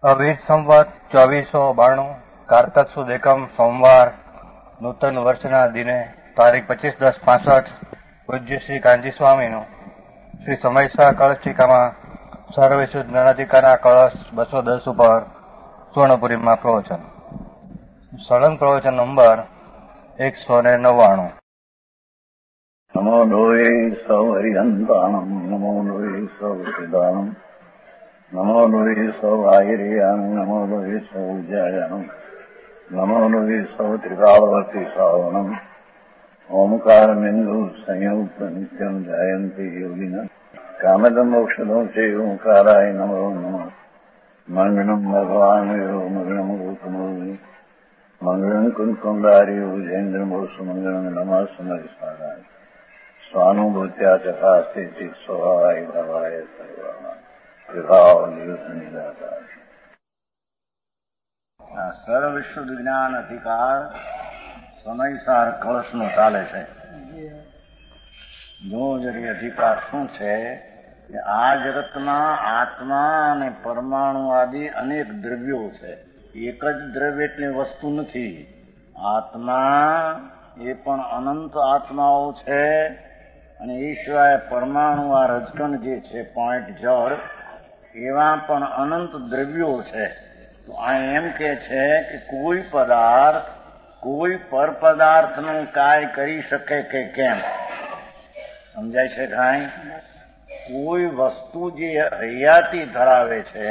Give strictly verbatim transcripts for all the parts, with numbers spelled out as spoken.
અવિત સંવત ચોવીસો બાણું કારતક સુદ એકમ સોમવાર નૂતન વર્ષના દિને તારીખ પચીસ દસ પાસઠ પૂજ્ય શ્રી કાંજી સ્વામીનું શ્રી સમયસા કળશ ટીકામાં સર્વવિશુદ્ધ જ્ઞાનાધિકારના કળશ બસો દસ ઉપર સુવર્ણપુરીમાં પ્રવચન. સળંગ પ્રવચન નંબર એકસો ને નવ્વાણું. નમો લોહે સૌ હરિહંતાણમ નમો લોહે સૌ સિદ્ધાણમ નમો લોહે સૌ આયર્યાણમ નમો લોહે સૌ ઉજ્જાયણમ નમો લોહે સૌ ત્રિકાળવતી શ્રાવણમ ઓમકાર બિંદુ સંયુક્ત નિત્યમ જાયંતી યોગિન કામદમ મોક્ષદો છે ઓંકારાય નમો નમઃ. મંગળમ ભગવાન મંગળમ ગૌતમો મંગળમ કુંકુંડારી ઉજેન્દ્રમોષ મંગળમ નમઃ સમરિસ્વારાય સ્વાનુભૂત્યા ચકાસ્તે સ્વભાવાય ભવાય સર્વા વિભાવ નિદાતા. આ સર્વ વિશ્વ વિજ્ઞાન અધિકાર સમયસાર કળશનું ચાલે છે. જોજરી અધિકાર શું છે કે આ જગતમાં આત્મા અને પરમાણુ આદિ અનેક દ્રવ્યો છે. એક જ દ્રવ્ય એટલી વસ્તુ નથી. આત્મા એ પણ અનંત આત્માઓ છે અને એ સિવાય પરમાણુ આ રજકણ જે છે પોઈન્ટ જળ એવા પણ અનંત દ્રવ્યો છે. તો આ એમ કે છે કે કોઈ પદાર્થ કોઈ પર પદાર્થનું કાર્ય કરી શકે કે કેમ? સમજાય છે કાંઈ? કોઈ વસ્તુ જે હયાતી ધરાવે છે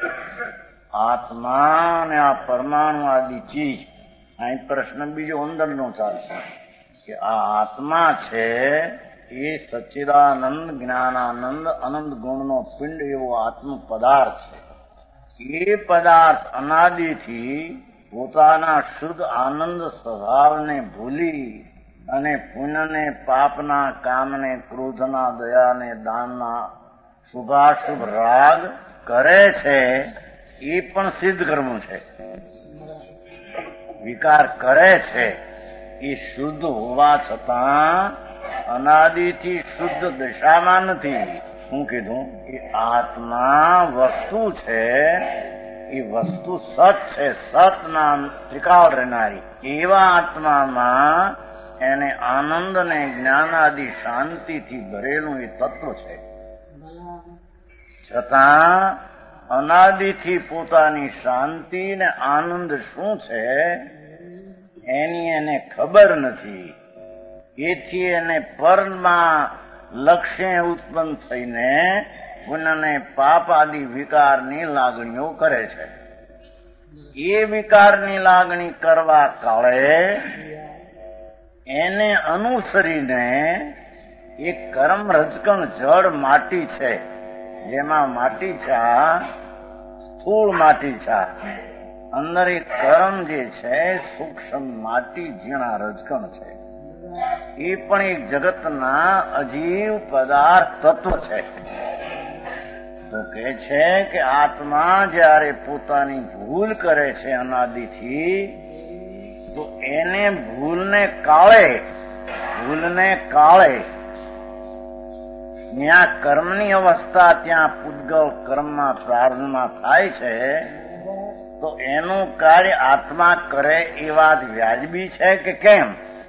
આત્મા અને આ પરમાણુ આદિ ચીજ. અહીં પ્રશ્ન બીજો અંદરનો ચાલશે કે આ આત્મા છે એ સચ્ચિદાનંદ જ્ઞાનાનંદ અનંત ગુણનો પિંડ એવો આત્મ પદાર્થ છે. એ પદાર્થ અનાદિથી પોતાના શુદ્ધ આનંદ સ્વભાવને ભૂલી અને પુણ્યને પાપના કામને ક્રોધના દયાને દાનના શુભાશુભ રાગ કરે છે. એ પણ સિદ્ધ કર્મ છે. વિકાર કરે છે એ શુદ્ધ હોવા છતાં અનાદિથી શુદ્ધ દશામાં નથી. શું કીધું? એ આત્મા વસ્તુ છે. એ વસ્તુ સત છે. સત નામ ત્રિકાળ રહેનારી એવા આત્મામાં એને આનંદ ને જ્ઞાન આદિ શાંતિથી ભરેલું એ તત્વ છે. છતાં અનાદિથી પોતાની શાંતિ ને આનંદ શું છે એની એને ખબર નથી. એથી એને પરમાં લક્ષ્ય ઉત્પન્ન થઈને પુણ્યને પાપ આદિ વિકારની લાગણીઓ કરે છે. એ વિકારની લાગણી કરવા કાળે એને અનુસરીને એક કર્મ રજકણ જળ માટી છે. જેમાં માટી છા સ્થૂળ માટી છા અંદર એક કર્મ જે છે સૂક્ષ્મ માટી ઝીણા રજકણ છે. એ પણ એક જગતના અજીવ પદાર્થ તત્વ છે. તો કે છે કે આત્મા જયારે પોતાની ભૂલ કરે છે અનાદિથી તો એને ભૂલને કાળે ભૂલને કાળે ત્યાં કર્મની અવસ્થા ત્યાં પૂતગલ કર્મમાં પ્રારંભમાં થાય છે. તો એનું કાર્ય આત્મા કરે એ વાત વ્યાજબી છે કે કેમ?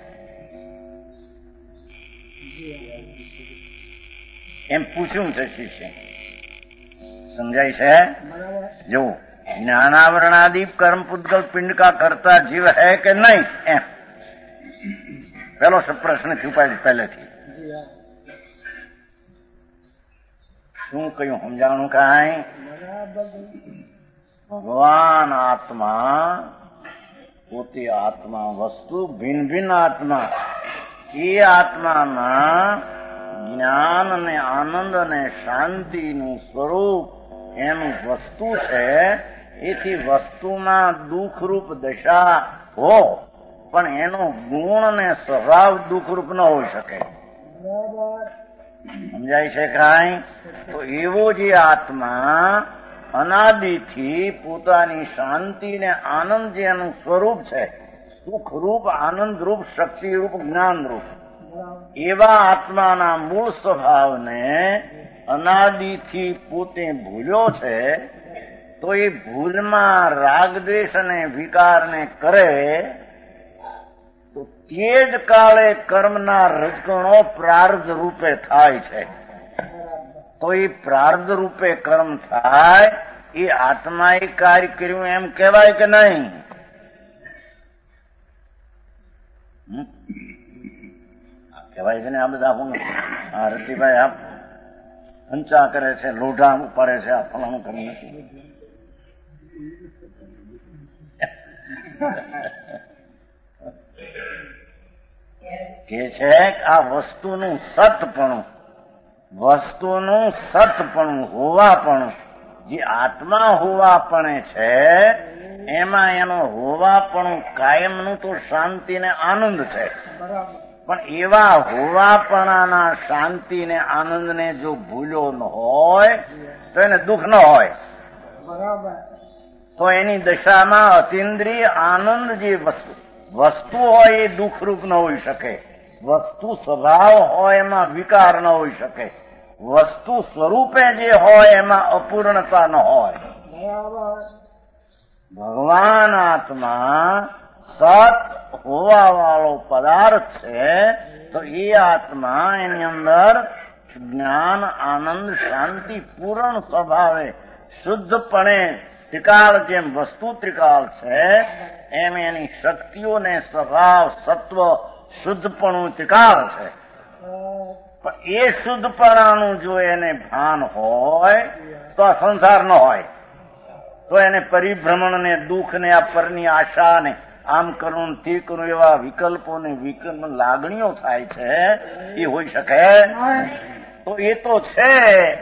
એમ પૂછ્યું છે શિષ્ય. સમજાય છે? જો જ્ઞાનાવરણાદિ કર્મ પૂતગલ પિંડ કા કરતા જીવ હૈ કે નહીં એમ પેલો પ્રશ્ન છુપાય પહેલેથી. શું કયું સમજાણું? કાંઈ ભગવાન આત્મા પોતે આત્મા વસ્તુ ભિન્ન ભિન્ન આત્મા. એ આત્મામાં જ્ઞાન અને આનંદ અને શાંતિનું સ્વરૂપ એનું વસ્તુ છે. એથી વસ્તુમાં દુઃખરૂપ દશા હો પણ એનો ગુણ અને સ્વભાવ દુઃખરૂપ ન હોઈ શકે. સમજાય છે કાંઈ? તો એવો જે આત્મા અનાદિથી પોતાની શાંતિ ને આનંદ જે એનું સ્વરૂપ છે સુખરૂપ આનંદરૂપ શક્તિરૂપ જ્ઞાનરૂપ એવા આત્માના મૂળ સ્વભાવને અનાદિથી પોતે ભૂલ્યો છે તો એ ભૂલમાં રાગદ્વેષ અને વિકારને કરે તો તે જ કાળે કર્મના રજકણો પ્રારબ્ધ રૂપે થાય છે. તો એ પ્રારબ્ધ રૂપે કર્મ થાય એ આત્માએ કાર્ય કર્યું એમ કહેવાય કે નહીં? કહેવાય છે ને આ બધા હું આ રતિભાઈ આપ હંચા કરે છે, લોઢા ઉપાડે છે, આ ફલાણું કરી નથી. કે છે આ વસ્તુનું સતપણું, વસ્તુનું સતપણું હોવાપણું, જે આત્મા હોવાપણે છે એમાં એનો હોવાપણું કાયમનું તો શાંતિ ને આનંદ છે. પણ એવા હોવાપણાના શાંતિ ને આનંદ ને જો ભૂલ્યો ન હોય તો એને દુઃખ ન હોય. તો એની દશામાં અતિન્દ્રિય આનંદ જે વસ્તુ વસ્તુ હોય એ દુઃખરૂપ ન હોઈ શકે. વસ્તુ સ્વભાવ હોય એમાં વિકાર ન હોઈ શકે. વસ્તુ સ્વરૂપે જે હોય એમાં અપૂર્ણતા ન હોય. ભગવાન આત્મા સત હોવા વાળો પદાર્થ છે તો એ આત્મા એની અંદર જ્ઞાન આનંદ શાંતિ પૂર્ણ સ્વભાવે શુદ્ધપણે ત્રિકાળ જેમ વસ્તુ ત્રિકાળ છે એમ એની શક્તિઓને સ્વભાવ સત્વ શુદ્ધપણું ત્રિકાળ છે. પણ એ શુદ્ધપણાનું જો એને ભાન હોય તો આ સંસાર ન હોય. તો એને પરિભ્રમણ ને દુઃખ ને આ પરની આશા ને આમ કરવું તે કરવું એવા વિકલ્પો ને વિકલ્પ લાગણીઓ થાય છે એ હોઈ શકે? તો એ તો છે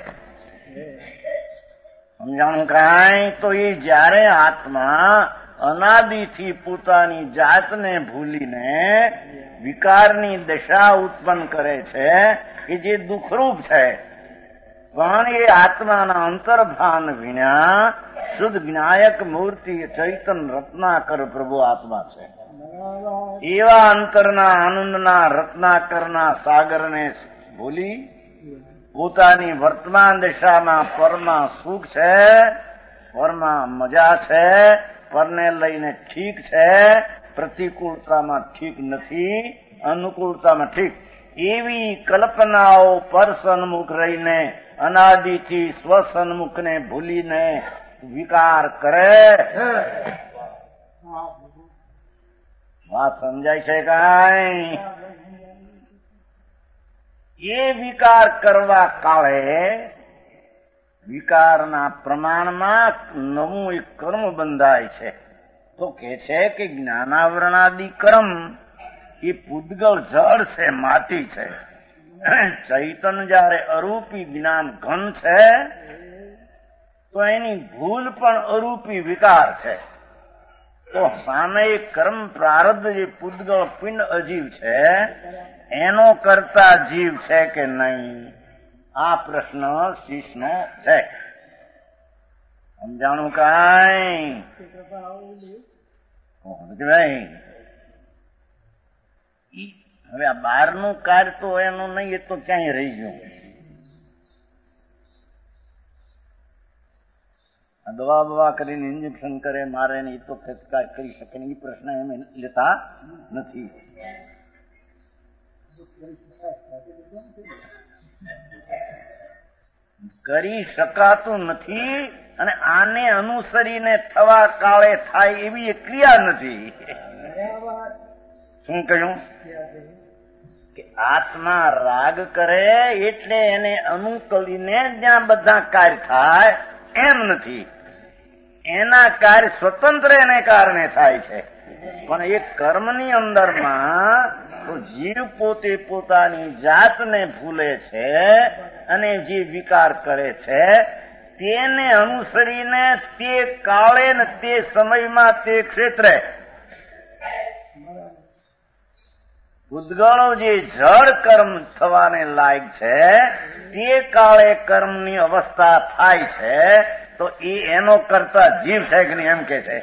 સમજાણું કાંઈ? તો એ જયારે આત્મા અનાદિથી પોતાની જાતને ભૂલીને વિકારની દશા ઉત્પન્ન કરે છે કે જે દુઃખરૂપ છે, પણ એ આત્માના અંતર્ભાન વિના શુદ્ધ જ્ઞાયક મૂર્તિ ચૈતન રત્નાકર પ્રભુ આત્મા છે. એવા અંતરના આનંદના રત્નાકરના સાગરને ભૂલી પોતાની વર્તમાન દશામાં પરમાં સુખ છે, પરમાં મજા છે, પરને લઈને ઠીક છે, પ્રતિકૂળતામાં ઠીક નથી, અનુકૂળતામાં ઠીક, એવી કલ્પનાઓ પર સન્મુખ રહીને અનાદિથી સ્વસન્મુખને ભૂલીને વિકાર કરે. વાત સમજાય છે કાંઈ? એ વિકાર કરવા કાળે વિકારના પ્રમાણમાં નવું એક કર્મ બંધાય છે. તો કે છે કે જ્ઞાનાવરણાદિ કર્મ એ પૂદગળ જળ છે, માટી છે. ચૈતન જયારે અરૂપી જ્ઞાન ઘન છે તો એની ભૂલ પણ અરૂપી વિકાર છે. તો સામે કર્મ પ્રારબ્ધ જે પૂદગળ પિંડ અજીવ છે એનો કરતા જીવ છે કે નહીં? આ પ્રશ્ન શીશનો છે. સમજાણું કાંઈ? ભાઈ હવે આ બહારનું કાર્ય તો એનું નહીં, એ તો ક્યાંય રહી ગયું. દવા બવા કરીને ઇન્જેક્શન કરે મારે ને એ તો ફેસકાર કરી શકે ને, એ પ્રશ્ન એમ લેતા નથી. કરી શકાતું નથી અને આને અનુસરીને થવા કાળે થાય એવી ક્રિયા નથી. શું કહ્યું? કે આત્મા રાગ કરે એટલે એને અનુકૂળીને જ્યાં બધા કાર્ય થાય એમ નથી. એના કાર્ય સ્વતંત્ર એને કારણે થાય છે. પણ એ કર્મની અંદરમાં તો જીવ પોતે પોતાની જાતને ભૂલે છે અને જે વિકાર કરે છે તેને અનુસરીને તે કાળે ને તે સમયમાં તે ક્ષેત્રે ઉદ્ગળો જે જળ કર્મ થવાને લાયક છે તે કાળે કર્મની અવસ્થા થાય છે. તો એ એનો કરતા જીવ છે કે નહીં એમ કે છે.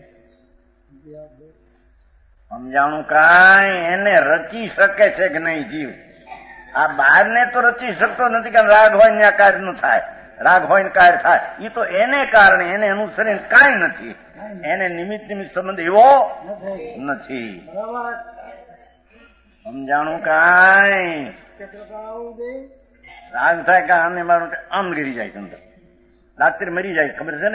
સમજાણું કાંઈ? એને રચી શકે છે કે નહીં જીવ? આ બહારને તો રચી શકતો નથી કે રાગ હોય ત્યાં કાર્ય નું થાય. રાગ હોય ને કાર્ય થાય. એ તો એને કારણે એને અનુસરીને કાંઈ નથી. એને નિમિત્ત નિમિત્ત સંબંધ એવો નથી. સમજાણું કાંઈ? રાગ થાય કે આને મારું આમ ગીરી જાય છે અંદર, રાત્રે મરી જાય ખબર છે ને.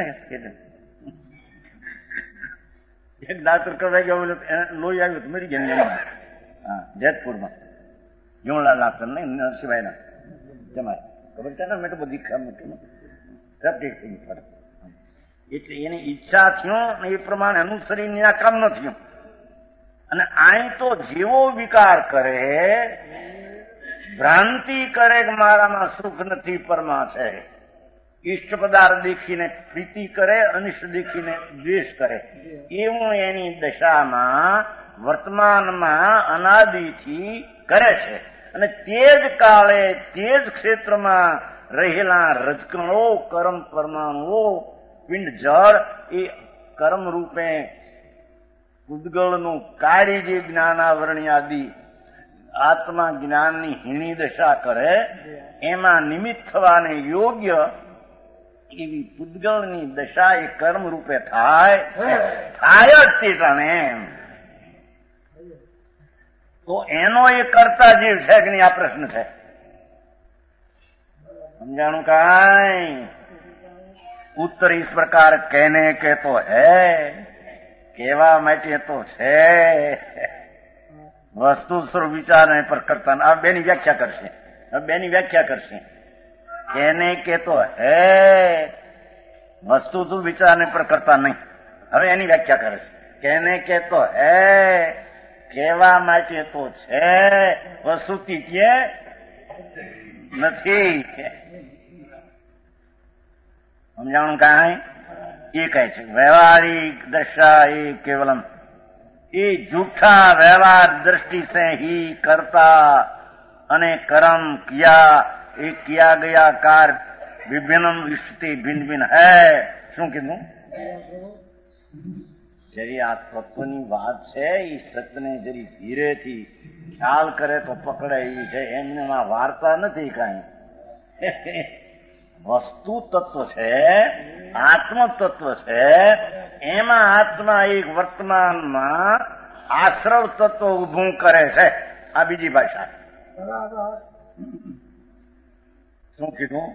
એક ડાક્ટર કરવા ગયો લોહી આવ્યું તો મરી ગયા. હા, જેતપુરમાં જીવણલાલ ડાક્ટર ને નરસિંહભાઈ ના તમારે ખબર છે ને. મેં તો બધી ખબર એટલે એની ઈચ્છા થયું એ પ્રમાણે અનુસરીને આ કામ ન થયું. અને અહીં તો જેવો વિકાર કરે, ભ્રાંતિ કરે કે મારામાં સુખ નથી પરમા છે, ઈષ્ટ પદાર્થ દેખીને પ્રીતિ કરે, અનિષ્ટ દેખીને દ્વેષ કરે, એવું એની દશામાં વર્તમાનમાં અનાદિથી કરે છે. અને તે જ કાળે તે જ ક્ષેત્રમાં રહેલા રજકણો, કર્મ પરમાણુઓ, પિંડ જળ એ કર્મ રૂપે ઉદ્ગળનું કાર્ય જે જ્ઞાનાવરણી આદિ આત્મા જ્ઞાનની હીણી દશા કરે, એમાં નિમિત્ત થવાને યોગ્ય એવી પૂદગળની દશા એ કર્મ રૂપે થાય થાય જ તે જાણે. તો એનો એ કરતા જીવ છે કે નહીં, આ પ્રશ્ન છે. સમજાણું કાંઈ? उत्तर इस प्रकार कहने के तो है, केवा માટે તો છે, વસ્તુ સ્વરૂપ વિચાર પર કરતા. આ બેની વ્યાખ્યા કરશે, બેની વ્યાખ્યા કરશે. कहने के तो है, વસ્તુ તું વિચારને પર કરતા નહીં. હવે એની વ્યાખ્યા કરે છે. कहने के तो है, કેવા માટે તો છે, વસ્તુથી કે નથી. સમજાણું કાંઈ? એ કહે છે વ્યવહારિક દશા એ કેવલમ એ જૂઠા વ્યવહાર દ્રષ્ટિ से ही करता અને कर्म किया એ किया गया कार्य विभिन्नम विष्टि भिन्न भिन्न है. શું કીધું? જરી આ તત્વની વાત છે એ સત્યને જરી ધીરેથી ખ્યાલ કરે તો પકડે એ છે. એમને વાર્તા નથી કાંઈ. વસ્તુ તત્વ છે, આત્મ તત્વ છે. એમાં આત્મા એક વર્તમાનમાં આશ્રવ તત્વ ઉભું કરે છે. આ બીજી ભાષા. શું કીધું?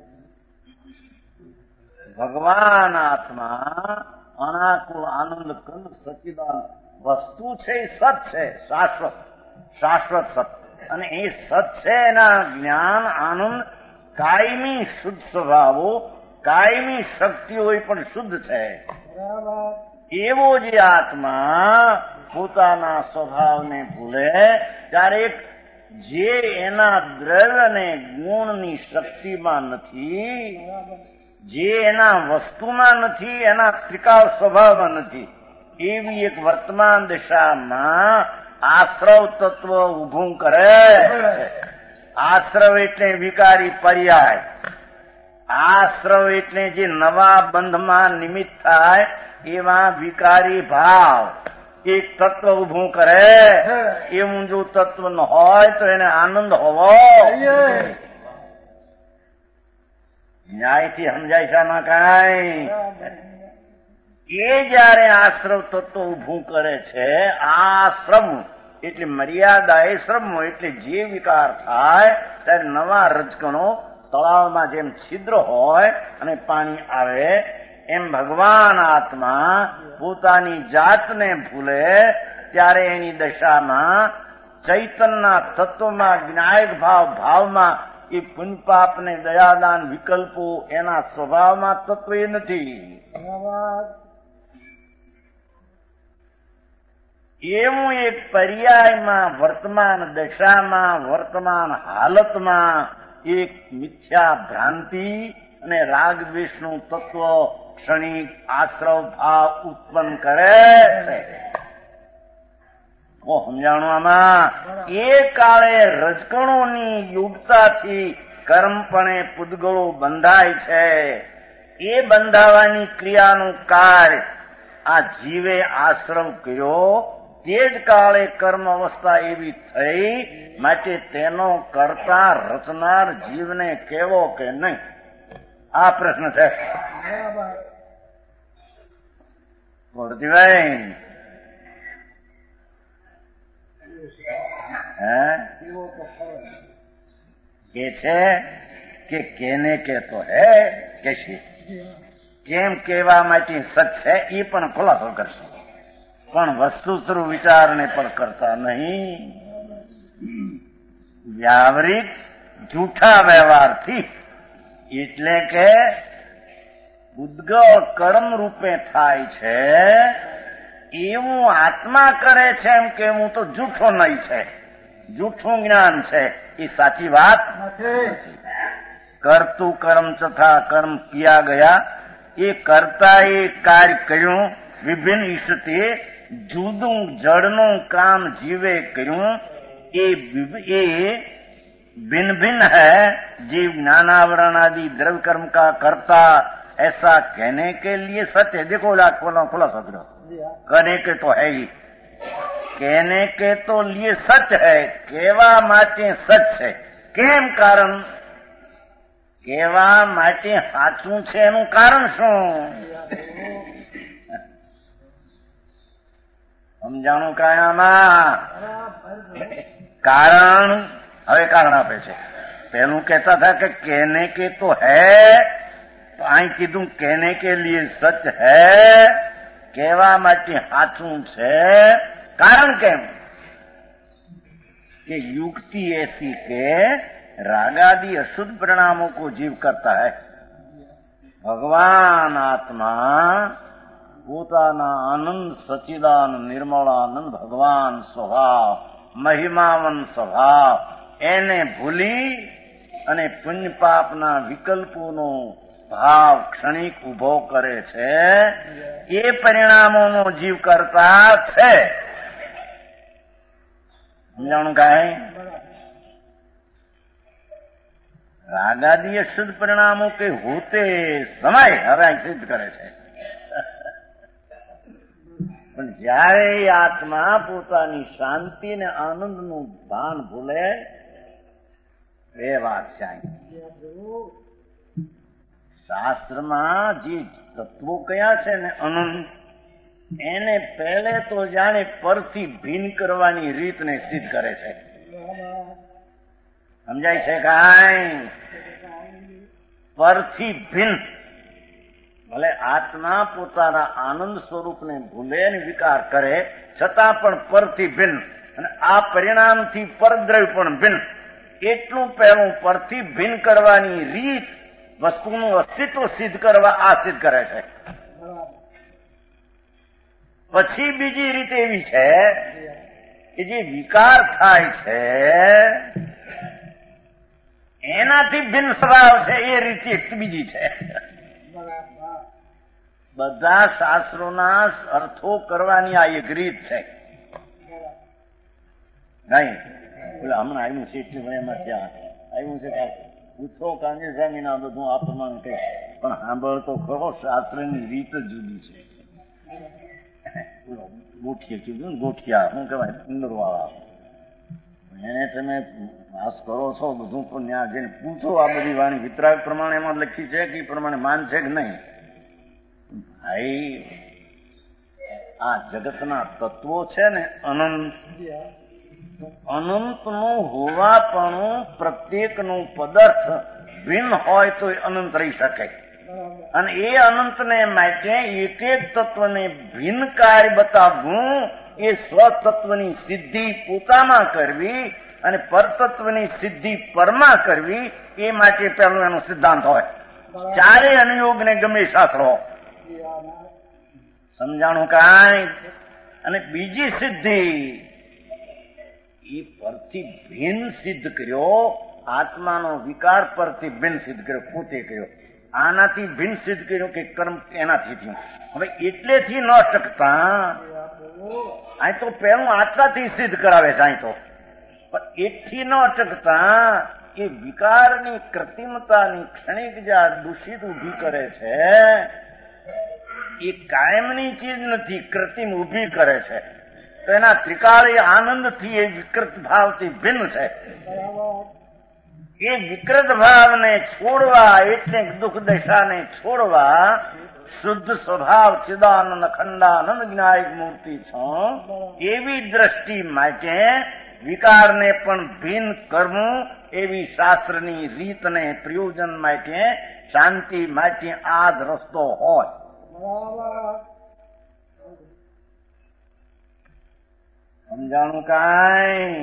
ભગવાન આત્મા અનાકુળ આનંદ કંદ સચિદાન વસ્તુ છે એ સત છે, શાશ્વત શાશ્વત સત. અને એ સત છે એના જ્ઞાન આનંદ કાયમી શુદ્ધ સ્વભાવો, કાયમી શક્તિઓ પણ શુદ્ધ છે. એવો જે આત્મા પોતાના સ્વભાવને ભૂલે ત્યારે જે એના દ્રવ્ય ને ગુણની શક્તિમાં નથી, જે એના વસ્તુમાં નથી, એના ત્રિકાળ સ્વભાવમાં નથી, એવી એક વર્તમાન દશામાં આશ્રવ તત્વ ઉભું કરે. આશ્રવ એટલે વિકારી પર્યાય. આશ્રવ એટલે જે નવા બંધમાં નિમિત્ત થાય એવા વિકારી ભાવ એક તત્વ ઉભું કરે. એવું જો તત્વ ન હોય તો એને આનંદ હોવો. ન્યાયથી સમજાય છે આમાં કાંઈ? એ જયારે આશ્રવ તત્વ ઉભું કરે છે, આશ્રમ એટલે મર્યાદા એ શ્રમ એટલે જે વિકાર થાય ત્યારે નવા રજકણો તળાવમાં જેમ છિદ્ર હોય અને પાણી આવે એમ ભગવાન આત્મા પોતાની જાતને ભૂલે ત્યારે એની દશામાં ચૈતનના તત્વમાં જ્ઞાયક ભાવ ભાવમાં એ પુણ્યપાપ ને દયાદાન વિકલ્પો એના સ્વભાવમાં તત્વ એ નથી. એવું એક પર્યાયમાં વર્તમાન દશામાં વર્તમાન હાલતમાં એક મિથ્યા ભ્રાંતિ અને રાગ દ્વેષનું તત્વ ક્ષણિક આશ્રવ ભાવ ઉત્પન્ન કરે છે. સમજાણું આમાં? એ કાળે રજકણોની યોગતાથી કર્મપણે પૂદગળો બંધાય છે. એ બંધાવાની ક્રિયાનું કાર્ય આ જીવે આશ્રવ કર્યો. તે જ કાળે કર્મ અવસ્થા એવી થઈ માટે તેનો કરતા રચનાર જીવને કેવો કે નહીં, આ પ્રશ્ન છે. મૂર્તિભાઈ હે કે છે કે કેને કે તો હે કેશી કેમ કહેવા માટે સચ છે એ પણ ખુલાસો કરશે, પણ વસ્તુસ્વરૂ વિચારને પણ કરતા નહીં. વ્યાવરિક જૂઠા વ્યવહારથી એટલે કે ઉદ્ગવ કર્મ રૂપે થાય છે એવું આત્મા કરે છે એમ કે હું તો જૂઠો નહીં છે, જૂઠું જ્ઞાન છે, એ સાચી વાત નથી. કરતું કર્મ તથા કર્મ કિયા ગયા, એ કરતા એ કાર્ય કર્યું વિભિન્ન ઈષ્ટતે જુદું જડનું કામ જીવે કર્યું એ એ भिन्न भिन्न है. जीव ज्ञानावरण आदि द्रव्य कर्म का करता ऐसा कहने के लिए सत्य. देखो खुला खुला सत्य कहने के तो है ही, कहने के तो लिए सत्य है, કહેવા માટે સચ છે. કેમ કારણ? કહેવા માટે સાચું છે એનું કારણ શું? સમજાણું કાયામાં કારણ. હવે કારણ આપે છે. પહેલું કહેતા હતા કે કહેને કે તો હૈ, તો અહીં કીધું કહેને કે લીએ સચ હૈ, કહેવા માટે સાચું છે. કારણ કેમ? कि युक्ति ऐसी के रागादि अशुद्ध परिणामों को जीव करता है. भगवान आत्मा પોતાના આનંદ સચિદાનંદ નિર્મળાનંદ ભગવાન સ્વભાવ મહિમાવન સ્વભાવ એને ભૂલી અને પુણ્ય પાપના વિકલ્પોનો ભાવ ક્ષણિક ઉભો કરે છે. એ પરિણામોનો જીવ કરતા છે. સમજાણું કાંઈ? रागादि शुद्ध परिणामों के होते समय હવે સિદ્ધ કરે છે. પણ જયારે આત્મા પોતાની શાંતિ ને આનંદનું ભાન ભૂલે એ વાત છે. શાસ્ત્રમાં જે તત્વો કયા છે ને અનંત, એને પહેલે તો જાણે પરથી ભિન્ન કરવાની રીતને સિદ્ધ કરે છે. સમજાય છે કાંઈ? પરથી ભિન્ન. ભલે આત્મા પોતાના આનંદ સ્વરૂપને ભૂલે ને વિકાર કરે છતાં પણ પરથી ભિન્ન, અને આ પરિણામથી પરદ્રવ્ય પણ ભિન્ન. એટલું પહેલું પરથી ભિન્ન કરવાની રીત, વસ્તુનું અસ્તિત્વ સિદ્ધ કરવા આ સિદ્ધ કરે છે. પછી બીજી રીત એવી છે કે જે વિકાર થાય છે એનાથી ભિન્ન સ્વભાવ છે, એ રીત બીજી છે. બધા શાસ્ત્રોના અર્થો કરવાની આ એક રીત છે. નહીં હમણાં આવ્યું છે એટલું એમાં ત્યાં આવ્યું છે કે પૂછો કાંજી સ્વામી ના બધું આ પ્રમાણે કહે, પણ સાંભળતો ખરો શાસ્ત્રની રીત જ જુદી છે. ગોઠિયા કીધું ને, ગોઠિયા શું કહેવાય, ઉંદરવાળા, એને તમે વાસ કરો છો બધું, પણ ત્યાં જઈને પૂછો આ બધી વાણી વિતરાગ પ્રમાણે એમાં લખી છે કે એ પ્રમાણે માન છે કે નહીં. ભાઈ આ જગતના તત્વો છે ને અનંત, અનંતનું હોવાપણું પ્રત્યેકનું પદાર્થ ભિન્ન હોય તો એ અનંત રહી શકે. અને એ અનંતને માટે એક એક તત્વને ભિન્ન કાર્ય બતાવવું, એ સ્વતત્વની સિદ્ધિ પોતામાં કરવી અને પરતત્વની સિદ્ધિ પરમાં કરવી, એ માટે પહેલું એનો સિદ્ધાંત હોય. ચારે અનુયોગને ગમે શાસ્ત્રો. સમજાણું કાંઈ? અને બીજી સિદ્ધિ એ પરથી ભિન્ન સિદ્ધ કર્યો, આત્માનો વિકાર પરથી ભિન્ન સિદ્ધ કર્યો, પોતે કર્યો. આનાથી ભિન્ન સિદ્ધ કર્યું કે કર્મ એનાથી થયું. હવે એટલેથી ન શકતા અહીં તો પહેલું આટલાથી સિદ્ધ કરાવે છે. અહીં તો પણ એથી ન અટકતા એ વિકારની કૃત્રિમતાની ક્ષણિક જ્યાં દૂષિત ઉભી કરે છે, એ કાયમની ચીજ નથી, કૃત્રિમ ઉભી કરે છે. તો એના ત્રિકાળી આનંદથી એ વિકૃત ભાવથી ભિન્ન છે. એ વિકૃત ભાવને છોડવા એટલે દુઃખ દશાને છોડવા શુદ્ધ સ્વભાવ ચિદાનંદ અખંડાનંદ જ્ઞાયક મૂર્તિ છો એવી દ્રષ્ટિ માટે વિકારને પણ ભિન્ન કરવું એવી શાસ્ત્રની રીતને પ્રયોજન માટે શાંતિ માટે આ જ રસ્તો હોય. સમજાણું કાંઈ?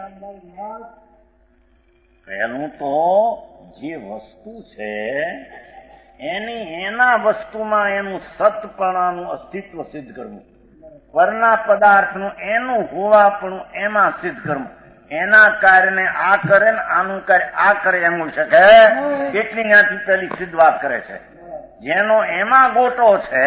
પહેલું તો જે વસ્તુ છે એની એના વસ્તુમાં એનું સતપણાનું અસ્તિત્વ સિદ્ધ કરવું, પરના પદાર્થનું એનું હોવાપણું એમાં સિદ્ધ કરવું. એના કાર્યને આ કરે ને આનું કાર્ય આ કરે એમ હોઈ શકે એટલી ત્યાંથી પેલી સિદ્ધ વાત કરે છે. જેનો એમાં ગોટો છે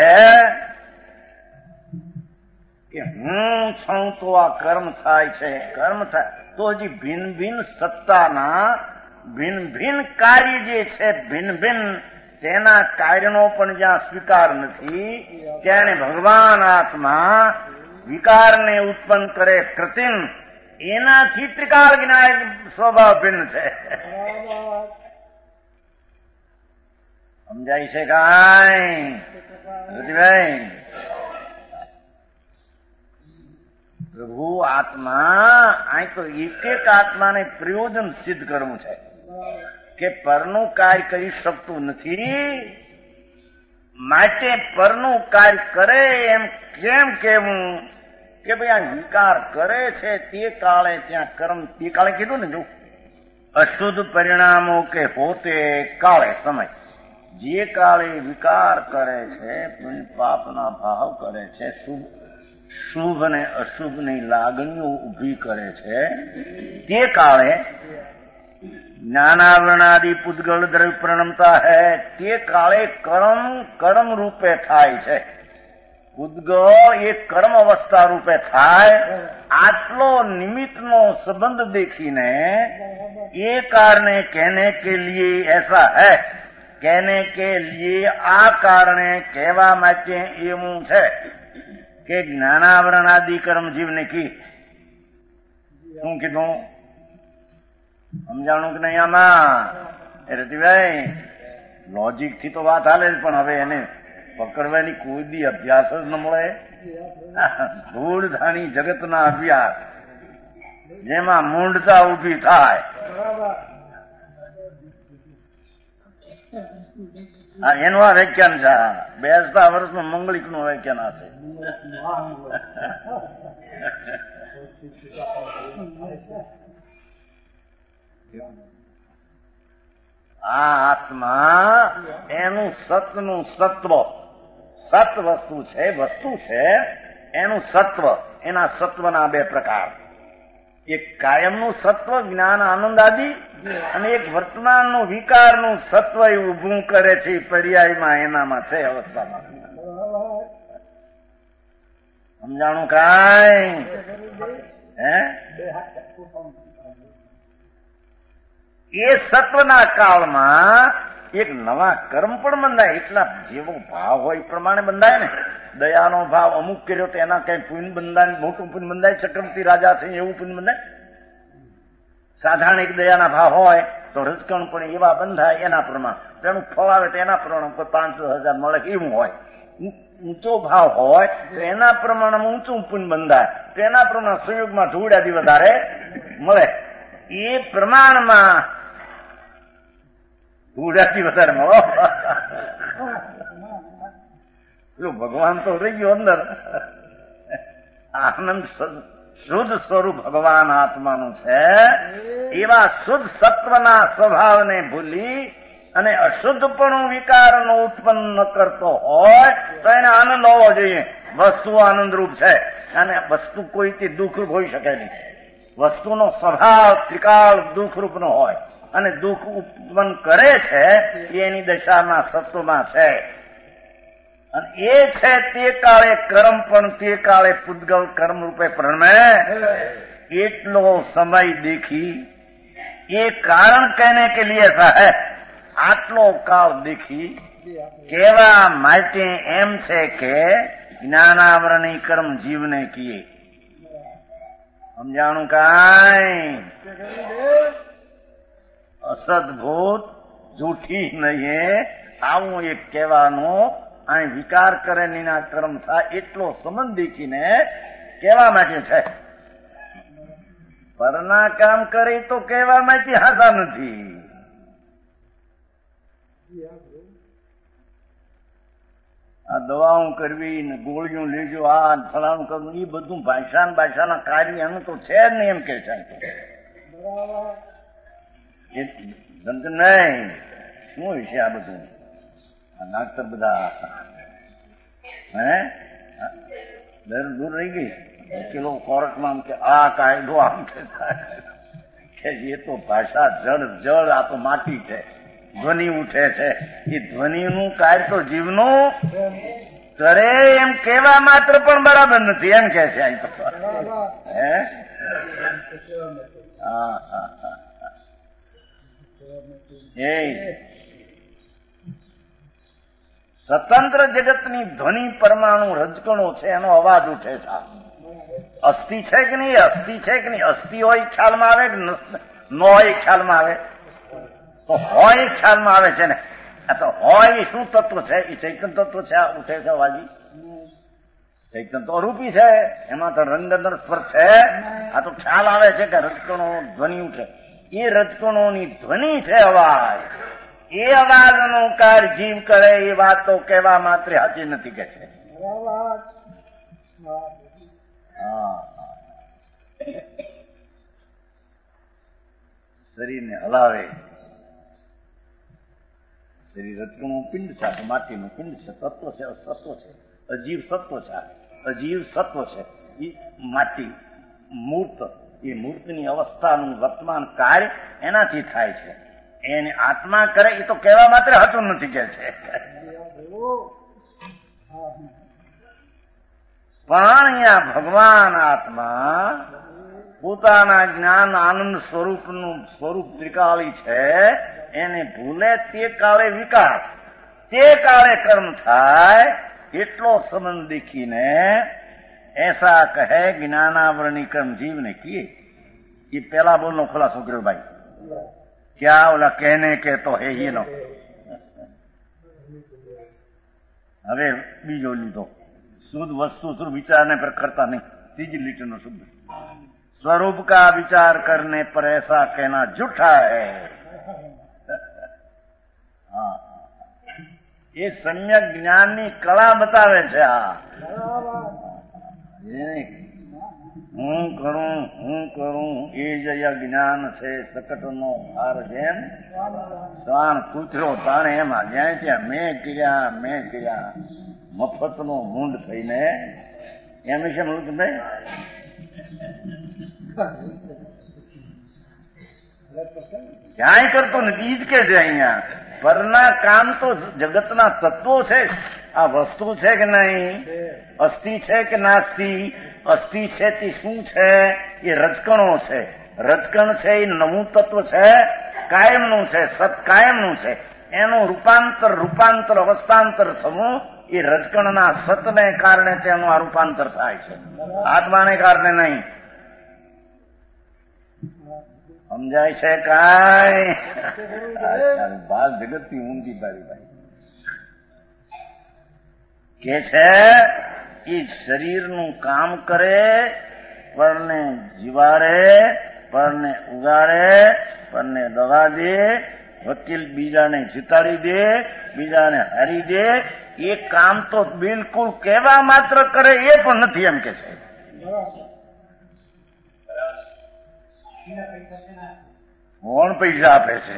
કે હું છું તો આ કર્મ થાય છે, કર્મ થાય તો હજી ભિન્ન ભિન્ન સત્તાના ભિન્ન ભિન્ન કાર્ય જે છે ભિન્ન ભિન્ન તેના કાર્યનો પણ જ્યાં સ્વીકાર નથી ત્યારે ભગવાન આત્મા વિકારને ઉત્પન્ન કરે કૃત્રિમ એનાથી ત્રિકાળ જ્ઞાન સ્વભાવ ભિન્ન છે. સમજાય છે કાંઈ રતિભાઈ? પ્રભુ આત્મા અહીં તો એક એક આત્માને પ્રયોજન સિદ્ધ કરવું છે કે પરનું કાર્ય કરી શકતું નથી, માટે પરનું કાર્ય કરે એમ કેમ કેવું કે ભાઈ આ વિકાર કરે છે તે કાળે ત્યાં કર્મ તે કાળે કીધું ને જો અશુદ્ધ પરિણામો કે હોતે કાળે સમય જે કાળે વિકાર કરે છે પાપના ભાવ કરે છે, શુભ શુભ અને અશુભની લાગણીઓ ઉભી કરે છે તે કાળે જ્ઞાનાવરણાદિ પૂતગળ દ્રવ્ય પ્રણમતા હૈ તે કાળે કર્મ કર્મ રૂપે થાય છે. પૂતગળ એ કર્મ અવસ્થા રૂપે થાય. આટલો નિમિત્તનો સંબંધ દેખીને એ કારણે कहने के लिए ऐसा है, कहने के लिए આ કારણે કહેવા માટે એવું છે કે જ્ઞાનાવરણ આદિ કર્મ જીવને કી. શું કીધું? સમજાણું કે નહીં આમાં? એ રતિભાઈ લોજિક થી તો વાત હાલે જ પણ હવે એને પકડવાની કોઈ દી અભ્યાસ જ ન મળે. ધૂળધાણી જગતના અભ્યાસ જેમાં મૂંઢતા ઉભી થાય. હા, એનું આ વ્યાખ્યાન છે. બેસતા વર્ષનું મંગળિક નું વ્યાખ્યાન હશે. આ આત્મા એનું સતનું સત્વ, સત વસ્તુ છે, વસ્તુ છે એનું સત્વ, એના સત્વના બે પ્રકાર. એક કાયમનું સત્વ જ્ઞાન આનંદ આદિ અને એક વર્તમાનનું વિકારનું સત્વ એ ઉભું કરે છે પર્યાયમાં એનામાં છે અવસ્થામાં. સમજાણું કાંઈ? હે એ સત્વના કાળમાં એક નવા કર્મ પણ બંધાય. એટલા જેવો ભાવ હોય એ પ્રમાણે બંધાય ને. દયાનો ભાવ અમુક કર્યો તો એના કઈ પુણ્ય બંધાય, મોટું પુણ્ય બંધાય. ચક્રવર્તી રાજા છે એવું પુણ્ય બંધાય. સાધારણ એક દયાના ભાવ હોય તો રજકણ પણ એવા બંધાય એના પ્રમાણે. તેનું ફળ આવે તો એના પ્રમાણે કોઈ પાંચસો હજાર મળે એવું હોય. ઊંચો ભાવ હોય તો એના પ્રમાણમાં ઊંચું પુણ્ય બંધાય, તો એના પ્રમાણે સંયોગમાં ધૂળાથી વધારે મળે. એ પ્રમાણમાં ધૂળાથી વધારે મળો. ભગવાન તો રહી ગયો અંદર. આનંદ શુદ્ધ સ્વરૂપ ભગવાન આત્માનું છે. એવા શુદ્ધ સત્વના સ્વભાવને ભૂલી અને અશુદ્ધપણું વિકારનો ઉત્પન્ન કરતો હોય તો એને આનંદ હોવો જોઈએ. વસ્તુ આનંદરૂપ છે અને વસ્તુ કોઈથી દુઃખરૂપ હોઈ શકે નહીં. વસ્તુનો સ્વભાવ ત્રિકાળ દુઃખરૂપનો હોય અને દુઃખ ઉત્પન્ન કરે છે એની દશામાં સત્વમાં છે. અને એ છે તે કાળે કર્મ પણ તે કાળે પૂતગલ કર્મ રૂપે પ્રણમે. એટલો સમય દેખી એ કારણ કહેને કે લીએ એસા હૈ. આટલો કાળ દેખી કહેવા માટે એમ છે કે જ્ઞાનાવરણી કર્મ જીવને કીએ. સમજાણું કાંઈ? અસદભૂત જૂઠી નહીં, આવું એક કહેવાનું અહીં વિકાર કરે નીના કર્મ થાય એટલો સંબંધ દેખીને કહેવા માટે છે. પરના કામ કરી તો કહેવા માટે હાથા નથી. આ દવાઓ કરવી ને ગોળીઓ લેજો, આ ફલાણું કરવું, એ બધું ભાષા ને ભાષાના કાર્ય એનું તો છે જ નહીં એમ કે છે. નહીં શું હોય છે આ બધું? આ ડાક્ટર બધા હે દર દૂર રહી ગઈ. પેલો કોર્ટમાં કે આ કાયદો આમ કે એ તો ભાષા જળ જળ, આ તો માટી છે, ધ્વનિ ઉઠે છે. એ ધ્વનિનું કાર્ય તો જીવનું કરે એમ કેવા માત્ર પણ બરાબર નથી એમ કે છે અહીં તો. હે હા હા હા એ સ્વતંત્ર જગતની ધ્વનિ પરમાણુ રજકણો છે, એનો અવાજ ઉઠે છે. અસ્થિ છે કે નહીં? અસ્થિ છે કે નહીં? અસ્થિ હોય ખ્યાલમાં આવે કે ન હોય ખ્યાલમાં આવે? તો હોય ખ્યાલમાં આવે છે ને. આ તો હોય એ શું તત્વ છે? એ ચૈતન્ય તત્વ છે. આ ઉઠે છે અવાજી ચૈતન્ય તો અરૂપી છે, એમાં તો રંગદર સ્પર્શ છે. આ તો ખ્યાલ આવે છે કે રજકણો ધ્વનિ ઉઠે. એ રજકણોની ધ્વનિ છે અવાજ. એ અવાજનું કાર્ય જીવ કરે એ વાત તો કહેવા માત્ર સાચી નથી કે છે. શરીરને હલાવે. શરીર રજકણું પિંડ છે, માટીનું પિંડ છે, તત્વ છે, સત્વ છે, અજીવ સત્વ છે. અજીવ સત્વ છે એ માટી મૂર્ત. એ મૂર્તની અવસ્થાનું વર્તમાન કાર્ય એનાથી થાય છે. એને આત્મા કરે એ તો કહેવા માત્ર હતું નથી કે છે. પણ અહીંયા ભગવાન આત્મા પોતાના જ્ઞાન આનંદ સ્વરૂપનું સ્વરૂપ ત્રિકાળી છે. એને ભૂલે તે કાળે વિકાર, તે કાળે કર્મ થાય એટલો સંબંધ દેખીને ऐसा कहे ज्ञानावरणी कर्म जीव ने किए. ये पहला बोलनो खुलासो કર્યો भाई. क्या ओला कहने के तो है ही नो. હવે બીજો લીધો शुद्ध वस्तु शुद्ध विचारने पर करता नहीं. तीजी लीटर नो शुद्ध स्वरूप का विचार करने पर ऐसा कहना झूठा है. हाँ, ये सम्यक ज्ञान ની કળા બતાવે છે. આ હું કરું હું કરું એ જ જ્ઞાન છે. સકટનો ભાર જેમ શ્વાન કૂતરો તાણે એમાં જ્યાં ત્યાં મેં કર્યા મેં કર્યા મફતનો મૂંડ થઈને એમ છે. મૃતભાઈ ક્યાંય કરતો નથી જ કે છે. અહીંયા પરના કામ તો જગતના તત્વો છે. આ વસ્તુ છે કે નહીં? અસ્થિ છે કે નાસ્તિ? અસ્થિ છે તે શું છે? એ રજકણો છે. રજકણ છે એ નવું તત્વ છે, કાયમનું છે, સત કાયમનું છે. એનું રૂપાંતર રૂપાંતર અવસ્થાંતર થવું એ રજકણના સતને કારણે તેનું આ રૂપાંતર થાય છે, આત્માને કારણે નહીં. સમજાય છે કાંઈ? બાલ જગતની ઊંધી પાડી ભાઈ કે છે એ શરીરનું કામ કરે, પરને જીવાડે, પરને ઉગાડે, પરને દવા દે, વકીલ બીજાને જીતાડી દે, બીજાને હારી દે. એ કામ તો બિલકુલ કહેવા માત્ર કરે એ પણ નથી એમ કે છે. કોણ પૈસા આપે છે?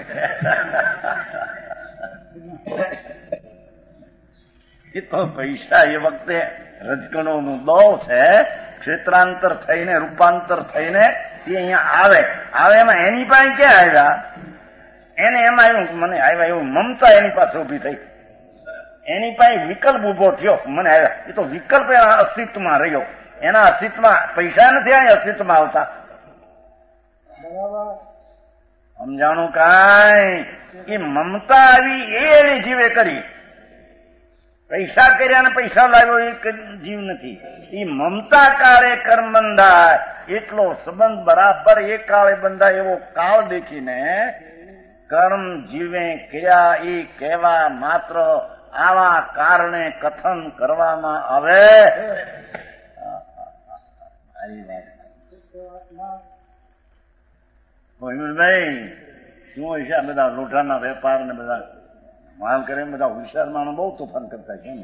એ તો પૈસા એ વખતે રજકણોનું દો છે. ક્ષેત્રાંતર થઈને રૂપાંતર થઈને તે અહીંયા આવે આવે એમાં એની પાસે ક્યાં આવ્યા? એને એમાં આવ્યું મને આવ્યા એવું મમતા એની પાસે ઉભી થઈ. એની પાસે વિકલ્પ ઉભો થયો મને આવ્યા. એ તો વિકલ્પ એના અસ્તિત્વમાં રહ્યો. એના અસ્તિત્વમાં પૈસા નથી અહીંયા અસ્તિત્વમાં આવતા. સમજાણું કાંઈ? એ મમતા આવી એ એની જીવે કરી. પૈસા કર્યા ને પૈસા લાવ્યો એ જીવ નથી. એ મમતા કાળે કર્મ બંધાય એટલો સંબંધ બરાબર એ કાળે બંધાય એવો કાળ દેખીને કર્મ જીવે ક્રિયા એ કહેવા માત્ર આવા કારણે કથન કરવામાં આવે. ભાઈ શું હોય છે આ બધા લોઢાના વેપાર ને બધા માલ કરે બધા હોશિયાર માણો બહુ તોફાન કરતા છે.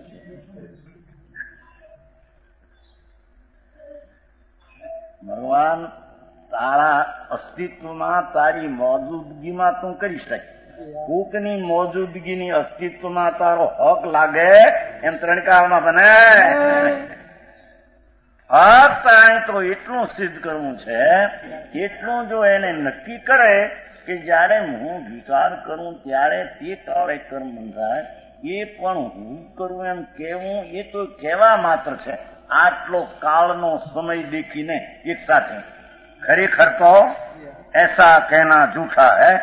ભગવાન તારા અસ્તિત્વમાં તારી મોજૂદગીમાં તું કરી શકે. કોકની મોજૂદગીની અસ્તિત્વમાં તારો હક લાગે એમ ત્રણકાળમાં બને. ફક્ત અહીં તો એટલું સિદ્ધ કરવું છે, એટલું જો એને નક્કી કરે કે જયારે હું વિચાર કરું ત્યારે તે કાળે કર્મ બંધાય, એ પણ હું કરું એમ કેવું એ તો કહેવા માત્ર છે. આટલો કાળનો સમય દેખીને એક સાથે ખરેખર તો એસા કહેના જૂઠા હૈ.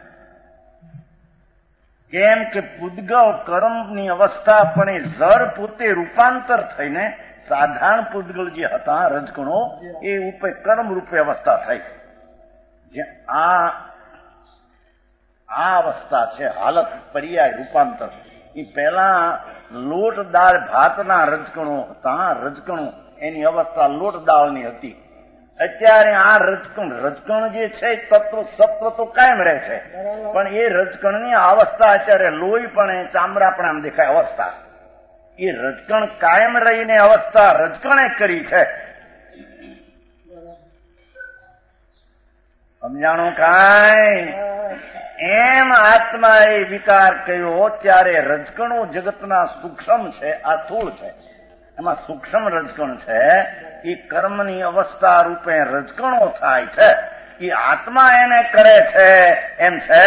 કેમ કે પૂદગલ કર્મની અવસ્થા પણ એ જર પોતે રૂપાંતર થઈને સાધારણ પૂદગલ જે હતા રજકણો એ ઉપર કર્મ રૂપે અવસ્થા થઈ. જે આ આ અવસ્થા છે હાલત પર્યાય રૂપાંતર. એ પહેલા લોટ દાળ ભાતના રજકણો હતા. રજકણો એની અવસ્થા લોટ દાળની હતી. અત્યારે આ રજકણ રજકણ જે છે તત્વ સત્વ તો કાયમ રહે છે, પણ એ રજકણની અવસ્થા અત્યારે લોહી પણ ચામડા પણ આમ દેખાય અવસ્થા. એ રજકણ કાયમ રહીને અવસ્થા રજકણે કરી છે. સમજાણું કાંઈ? એમ આત્માએ વિકાર કર્યો ત્યારે રજકણો જગતના સૂક્ષ્મ છે, આ સ્થૂળ છે. એમાં સૂક્ષ્મ રજકણ છે એ કર્મની અવસ્થા રૂપે રજકણો થાય છે. એ આત્મા એને કરે છે એમ છે.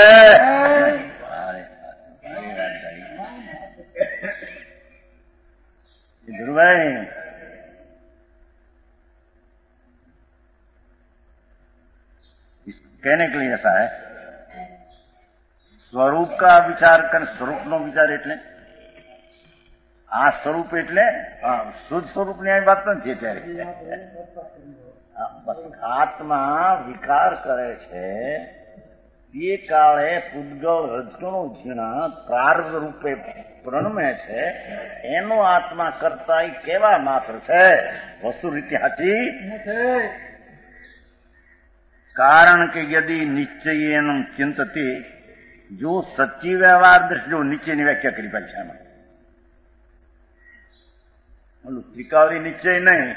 ધ્રુવભાઈ कहने के लिए ऐसा है સ્વરૂપ કા વિચાર કર. સ્વરૂપનો વિચાર એટલે આ સ્વરૂપ એટલે શુદ્ધ સ્વરૂપની આ વાત નથી. અત્યારે આત્મા વિકાર કરે છે એ કાળે પૂદગલ રજકણો ઝીણા પ્રાર્થ રૂપે પ્રણમે છે. એનો આત્મા કરતા એ કેવા માત્ર છે, વસ્તુ રીતે સાચી. કારણ કે યદિ નિશ્ચયેન ચિંતતે, જો સચ્ચી વ્યવહાર દ્રષ્ટિ, જો નીચેની વ્યાખ્યા કરી પરીક્ષામાં ઓલું ત્રિકાળી નિશ્ચય નહીં,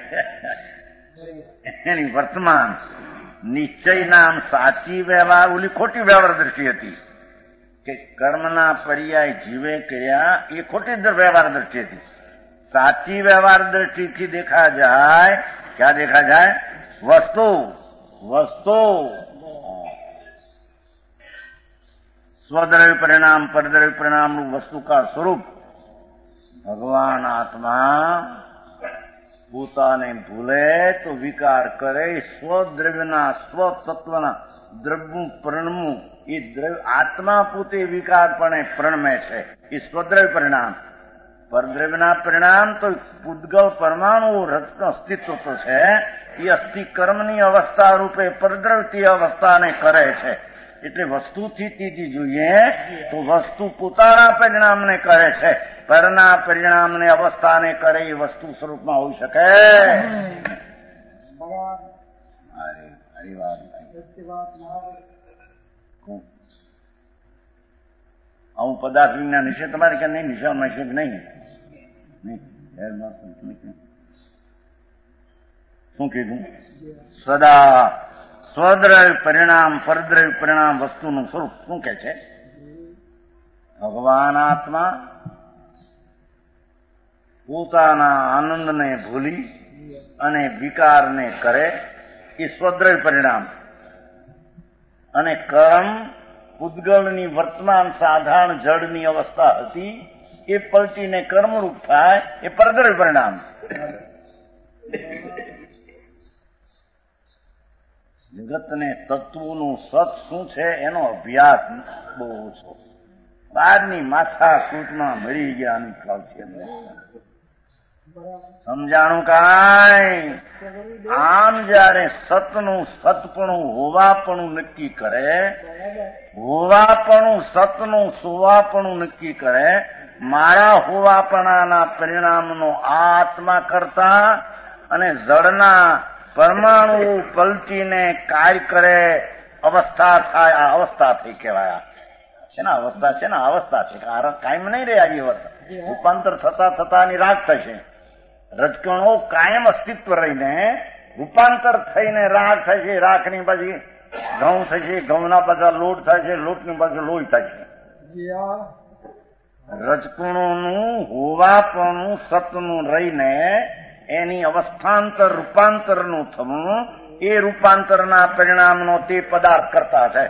એની વર્તમાન નિશ્ચય નામ સાચી વ્યવહાર, ઓલી ખોટી વ્યવહાર દ્રષ્ટિ હતી કે કર્મના પર્યાય જીવે કર્યા એ ખોટી વ્યવહાર દ્રષ્ટિ હતી. સાચી વ્યવહાર દ્રષ્ટિથી દેખા જાય, ક્યાં દેખા જાય? વસ્તુ વસ્તુ સ્વદ્રવ્ય પરિણામ પરદ્રવ્ય પરિણામનું વસ્તુ કા સ્વરૂપ. ભગવાન આત્મા પોતાને ભૂલે તો વિકાર કરે. સ્વદ્રવ્યના સ્વતત્વના દ્રવ્યનું પ્રણમવું એ દ્રવ્ય આત્મા પોતે વિકારપણે પ્રણમે છે, એ સ્વદ્રવ્ય પરિણામ. પરદ્રવ્યના પરિણામ તો પૂદગલ પરમાણુ રચનો અસ્તિત્વ તો છે. એ અસ્થિ કર્મની અવસ્થા રૂપે પરદ્રવ્ય અવસ્થાને કરે છે. એટલે વસ્તુથી તીજી જોઈએ તો વસ્તુ પોતાના પરિણામને કરે છે, પરના પરિણામને અવસ્થાને કરે એ વસ્તુ સ્વરૂપમાં હોઈ શકે. આવું પદાર્થ વિજ્ઞાન વિશે તમારે કે નહીં? નિશાનમાં છે કે નહીં? શું કીધું? સદા સ્વદ્રવ્ય પરિણામ પરદ્રવ્ય પરિણામ વસ્તુનું સ્વરૂપ શું કે છે? ભગવાન આત્મા પોતાના આનંદને ભૂલી અને વિકારને કરે એ સ્વદ્રવ્ય પરિણામ. અને કર્મ પૂદગલની વર્તમાન સાધારણ જળની અવસ્થા હતી એ પલટીને કર્મરૂપ થાય એ પરદ્રવ્ય પરિણામ. જગતને તત્વનું સત શું છે એનો અભ્યાસ બહુ ઓછો. બહારની માથા કૂટમાં મળી ગયા અનુભવ છે. સમજાણું કાંઈ? આમ જયારે સતનું સતપણું હોવાપણું નક્કી કરે, હોવાપણું સતનું સુવાપણું નક્કી કરે, મારા હોવાપણાના પરિણામનો આત્મા કરતા અને જળના પરમાણુ પલટીને કાર્ય કરે અવસ્થા થાય, આ અવસ્થા થઈ કહેવાય. છે ને અવસ્થા છે ને અવસ્થા છે, કાયમ નહીં રે. આવી અવસ્થા રૂપાંતર થતા થતાની રાગ થશે. રજકણો કાયમ અસ્તિત્વ રહીને રૂપાંતર થઈને રાગ થશે, રાખની બાજુ ઘઉં થશે, ઘઉંના પાછા લોટ થશે, લોટની બાજુ લોહી થશે. રજકણોનું હોવાપણું સતનું રહીને એની અવસ્થાંતર રૂપાંતરનું થવું, એ રૂપાંતરના પરિણામનો તે પદાર્થ કરતા છે.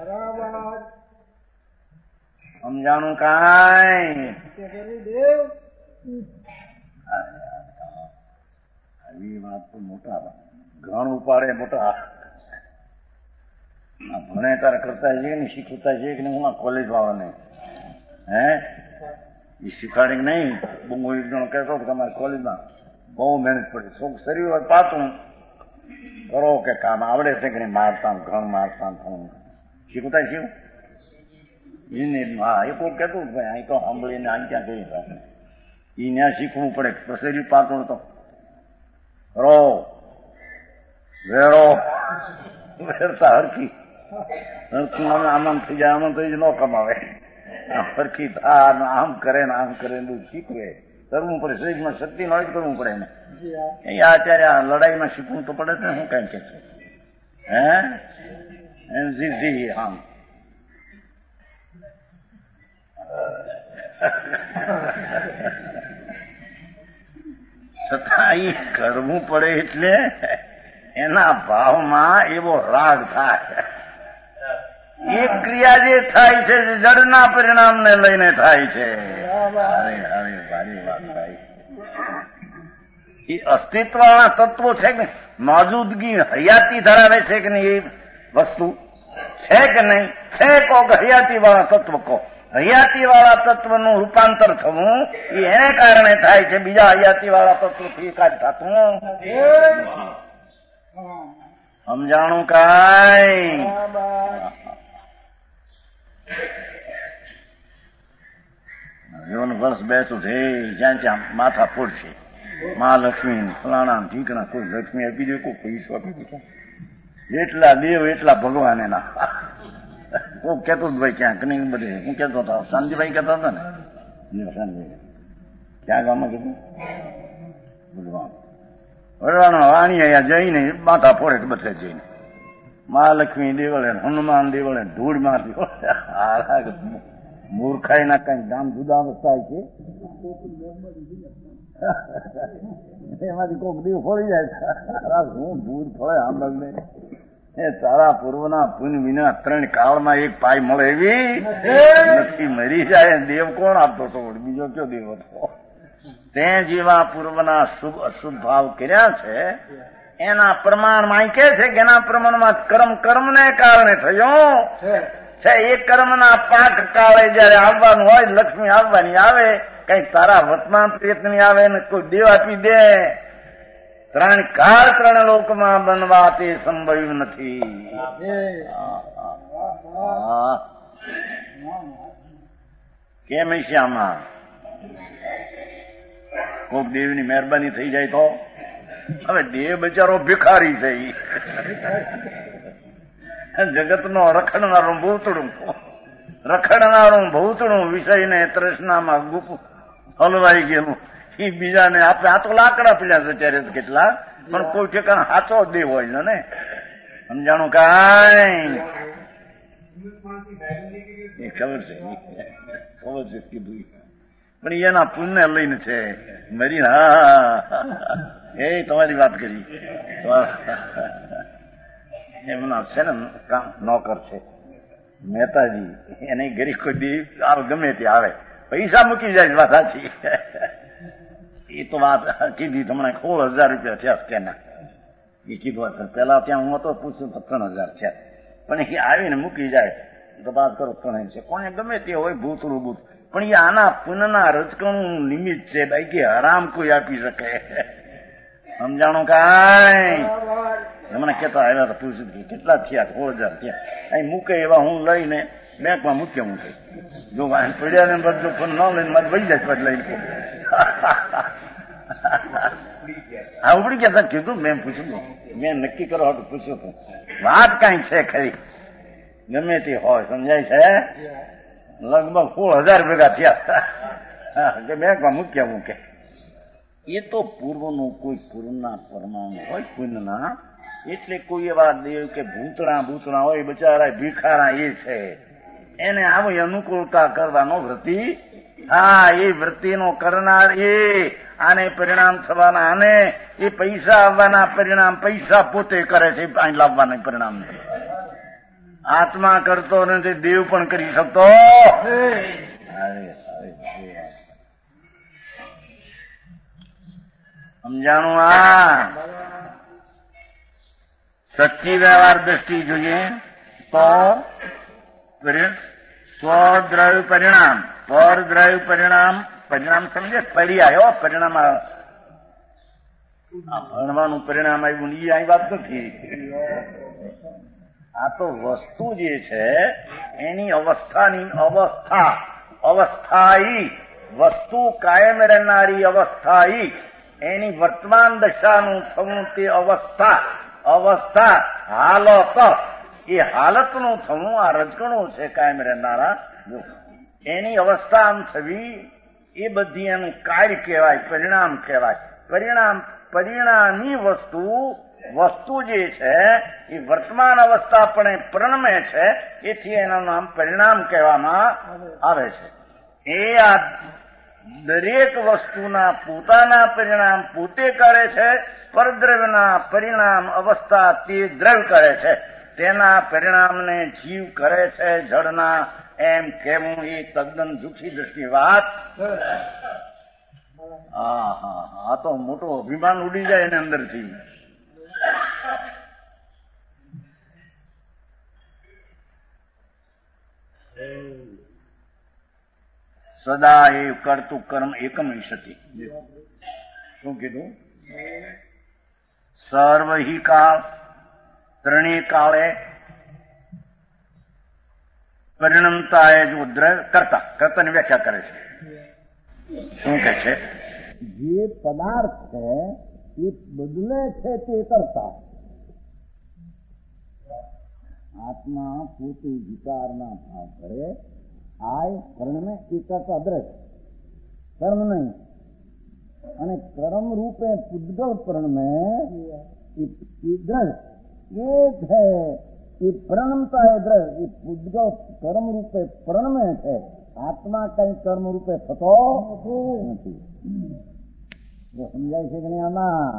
સમજાણું કાંઈ? આવી વાત તો મોટા ઘણ ઉપાડે મોટા. ભણે તારે કરતા છે ને શીખવતા છે કે નહીં? હું કોલેજ વાળાને હે એ શીખાડી નહીં. બહુ એક જણો કહેતો કે તમારે કોલેજમાં બહુ મહેનત પડે, શું શરીર હોય પાતું કરો કે કામ આવડે છે કે નહીં? મારતા ઘણ મારતા શીખવતા શીખ હા એ કોઈ કહેતું ભાઈ અહીં તો સાંભળીને અહીં ક્યાં ગઈ એ ત્યાં શીખવું પડે. શરીર પાતું તો રો વેરો વેરતા હરખી હરખું આમ આમ થઈ જાય, આમ થઈ જાય ન કમાવે. હરખી થા આમ કરે ને આમ કરે બધું શીખવે, કરવું પડે. શરીરમાં શક્તિ ન હોય કરવું પડે ને. અત્યારે આ લડાઈમાં શીખવું તો પડે ને. હું કઈ કે છું હે એમ જી આમ છતાં એ કરવું પડે એટલે એના ભાવમાં એવો રાગ થાય. એ ક્રિયા જે થાય છે જડના પરિણામને લઈને થાય છે. એ અસ્તિત્વ વાળા તત્વો છે કે મોજૂદગી હયાતી ધરાવે છે કે નહીં? એ વસ્તુ છે કે નહીં? છે કો હયાતી વાળા તત્વ કો. હયાતી વાળા તત્વનું રૂપાંતર થવું એ એને કારણે થાય છે, બીજા હયાતી વાળા તત્વથી એકાદ થતું. સમજાણું કાંઈ? જીવન વર્ષ બેસું છે જ્યાં ત્યાં માથા ફોડશે. મહાલક્ષ્મી ફલાણા ઠીકણા કોઈ લક્ષ્મી આપી દે, કોઈ પૈસો આપી દે. જેટલા દેવ એટલા ભગવાન એના. હું કેતો ભાઈ ક્યાંક નહીં બધે હું કેતો હતો, શાંતિભાઈ કહેતા હતા ને શાંતિભાઈ ક્યાં ગામમાં કીધું વડવાણો વાણી અહીંયા જઈને માથા ફોડે કે બધે જઈને મહાલક્ષ્મી દેવળે હનુમાન દેવળે ધૂળ મારતી મૂર્ખાઈ ના કઈ ગામ જુદા થાય છે. એમાંથી કોઈક દેવ ફોડી જાય. હું ધૂળ ફળે આંબળને એ તારા પૂર્વના પુન વિના ત્રણ કાળમાં એક પાય મળે એવી નથી. મરી જાય દેવ કોણ આપતો હતો? બીજો કયો દેવ હતો? તે જેવા પૂર્વના શુભ અશુભ ભાવ કર્યા છે એના પ્રમાણમાં કે છે કે એના પ્રમાણમાં કર્મ કર્મને કારણે થયો છે. એ કર્મના પાક કાળે જયારે આવવાનું હોય, લક્ષ્મી આવવાની આવે, કઈ તારા વર્તમાન પ્રયત્ન આવે ને કોઈ દેવ આપી દે. ત્રણ કાળ ત્રણ લોકમાં બનવા તે સંભવ્યું નથી. કેમ છે આમાં? કોક દેવની મહેરબાની થઈ જાય તો. હવે દેવ બિચારો ભિખારી છે. જગતનો રખડનારું ભૂતડું રખડનારું ભૂતડું વિષયને તૃષ્ણામાં ગુપ હલવાઈ ગયેલું. એ બીજાને આપણે આ તો લાકડા પીડ્યા છે ત્યારે કેટલા, પણ કોઈ ઠેકાણ હાચો દેવ હોય ને. સમજાણું કાંઈ? એ ખબર છે, ખબર છે કીધું, પણ એના પુણ્ય લઈને છે. મરી હા એ તમારી વાત કરી. એમના છે ને નોકર છે મહેતાજી, એને ગરીબ કોઈ દી આવે ગમે તે આવે પૈસા મૂકી જાય. વાત સાચી. એ તો વાત કીધી તમને સોળ હજાર રૂપિયા થયા કે ના એ કીધું. પેલા ત્યાં હું હતો પૂછ્યું તો ત્રણ હજાર થયા, પણ એ આવીને મૂકી જાય તપાસ કરો ત્રણ છે. કોને ગમે તે હોય ભૂતરું ભૂત પણ એ આના પુનઃના રજકણું નિમિત્ત છે. બાકી હરામ કોઈ આપી શકે? સમજાણું કાંઈ? મને કેતા આવ્યા હતા, પૂછ્યું કેટલા થયા? સોળ હજાર થયા. અહીં મૂકે એવા હું લઈને બેંકમાં મૂક્યા મૂકે. જો પડ્યા ને બધું ફોન ન લઈને મારે વહી જાય પછી લઈને હા ઉપડી ગયા. કીધું મેં પૂછ્યું, મેં નક્કી કરો હતું પૂછ્યું હતું. વાત કઈ છે ખરી, ગમે તે હોય, સમજાય છે? લગભગ સોળ હજાર ભેગા થયા કે બેંકમાં મૂક્યા મૂકે. એ તો પૂર્વનું કોઈ પૂર્વના પરમાણુ હોય પુણ્યના, એટલે કોઈ એવા દેવ કે ભૂતણા ભૂતણા હોય બચારા ભીખારા એ છે, એને આવી અનુકૂળતા કરવાનો વૃત્તિ. હા, એ વૃત્તિનો કરનાર એ, આને પરિણામ થવાના, આને એ પૈસા આવવાના પરિણામ પૈસા પોતે કરે છે, અહીં લાવવાના પરિણામ નથી. આત્મા કરતો નથી, દેવ પણ કરી શકતો. સમજાણું? આ સચ્ચી વ્યવહાર દ્રષ્ટિ જોઈએ તો સ્વદ્રવ્ય પરિણામ, પરદ્રવ્ય પરિણામ, પરિણામ સમજે પર્યાય. પરિણામ ભણવાનું પરિણામ આવ્યું એ અહીં વાત નથી. આ તો વસ્તુ જે છે એની અવસ્થાની અવસ્થા, અવસ્થાયી વસ્તુ, કાયમ રહેનારી અવસ્થાયી, એની વર્તમાન દશાનું થવું તે અવસ્થા, અવસ્થા હાલત, એ હાલતનું થવું આ રજકણું છે કાયમ રહેનારા. એની અવસ્થા આમ થવી એ બધી એનું કાર્ય કહેવાય, પરિણામ કહેવાય. પરિણામ પરિણામી વસ્તુ, વસ્તુ જે છે એ વર્તમાન અવસ્થા પણ પ્રણમે છે, એથી એનું નામ પરિણામ કહેવામાં આવે છે. એ આ દરેક વસ્તુના પોતાના પરિણામ પોતે કરે છે, પરદ્રવ્યના પરિણામ અવસ્થા તે દ્રવ્ય કરે છે. તેના પરિણામને જીવ કરે છે, જળના, એમ કહેવું એ તદ્દન જુઠ્ઠી દ્રષ્ટિ વાત. હા હા આ તો મોટો અભિમાન ઉડી જાય એને અંદરથી. સદા એ કરતું કર્મ એકમ વિશતિ. શું કીધું? સર્વહિ કાળ, ત્રણેય કાળે પરિણમતા એ જો દ્રવ્ય કરતા, કર્તાની વ્યાખ્યા કરે છે. શું કે છે? જે પદાર્થ છે એ બદલે છે તે કરતા. આત્મા પોતે વિકારના ભાવ કરે, આય કર્મ એ કરતા દ્રવ્ય, કર્મ નહીં. અને કર્મ રૂપે પૂદગલ પ્રણમે એ દ્રવ્ય એક है, એ પ્રણમતા એ દ્રવ્ય, એ પૂદગલ કર્મ રૂપે પ્રણમે છે. આત્મા કઈ કર્મ રૂપે થતો નથી. સમજાય છે કે નહીં? આમાં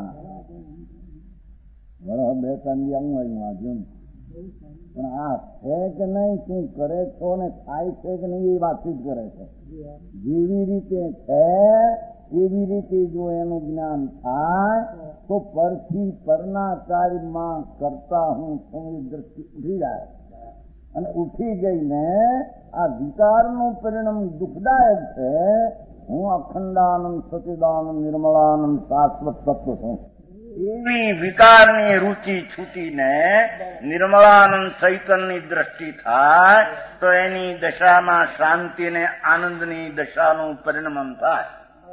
ઘણો બે ત્રણ આવું આવ્યું આજુ, પણ આ છે કે નહીં, શું કરે છો ને થાય છે કે નહીં એ વાતચીત કરે છે. જેવી રીતે છે એવી રીતે જો એનું જ્ઞાન થાય તો પરથી પરના કાર્યમાં કરતા હું સમય દ્રષ્ટિ ઉઠી જાય, અને ઉઠી જઈને આ વિકારનું પરિણામ દુઃખદાયક છે. હું અખંડાનંદ, સચિદાનંદ, નિર્મળાનંદ, શાશ્વત તત્વ છું. એવી વિકારની રુચિ છૂટીને નિર્મળાનંદ ચૈતન્યની દ્રષ્ટિ થાય તો એની દશામાં શાંતિ ને આનંદની દશાનું પરિણમન થાય.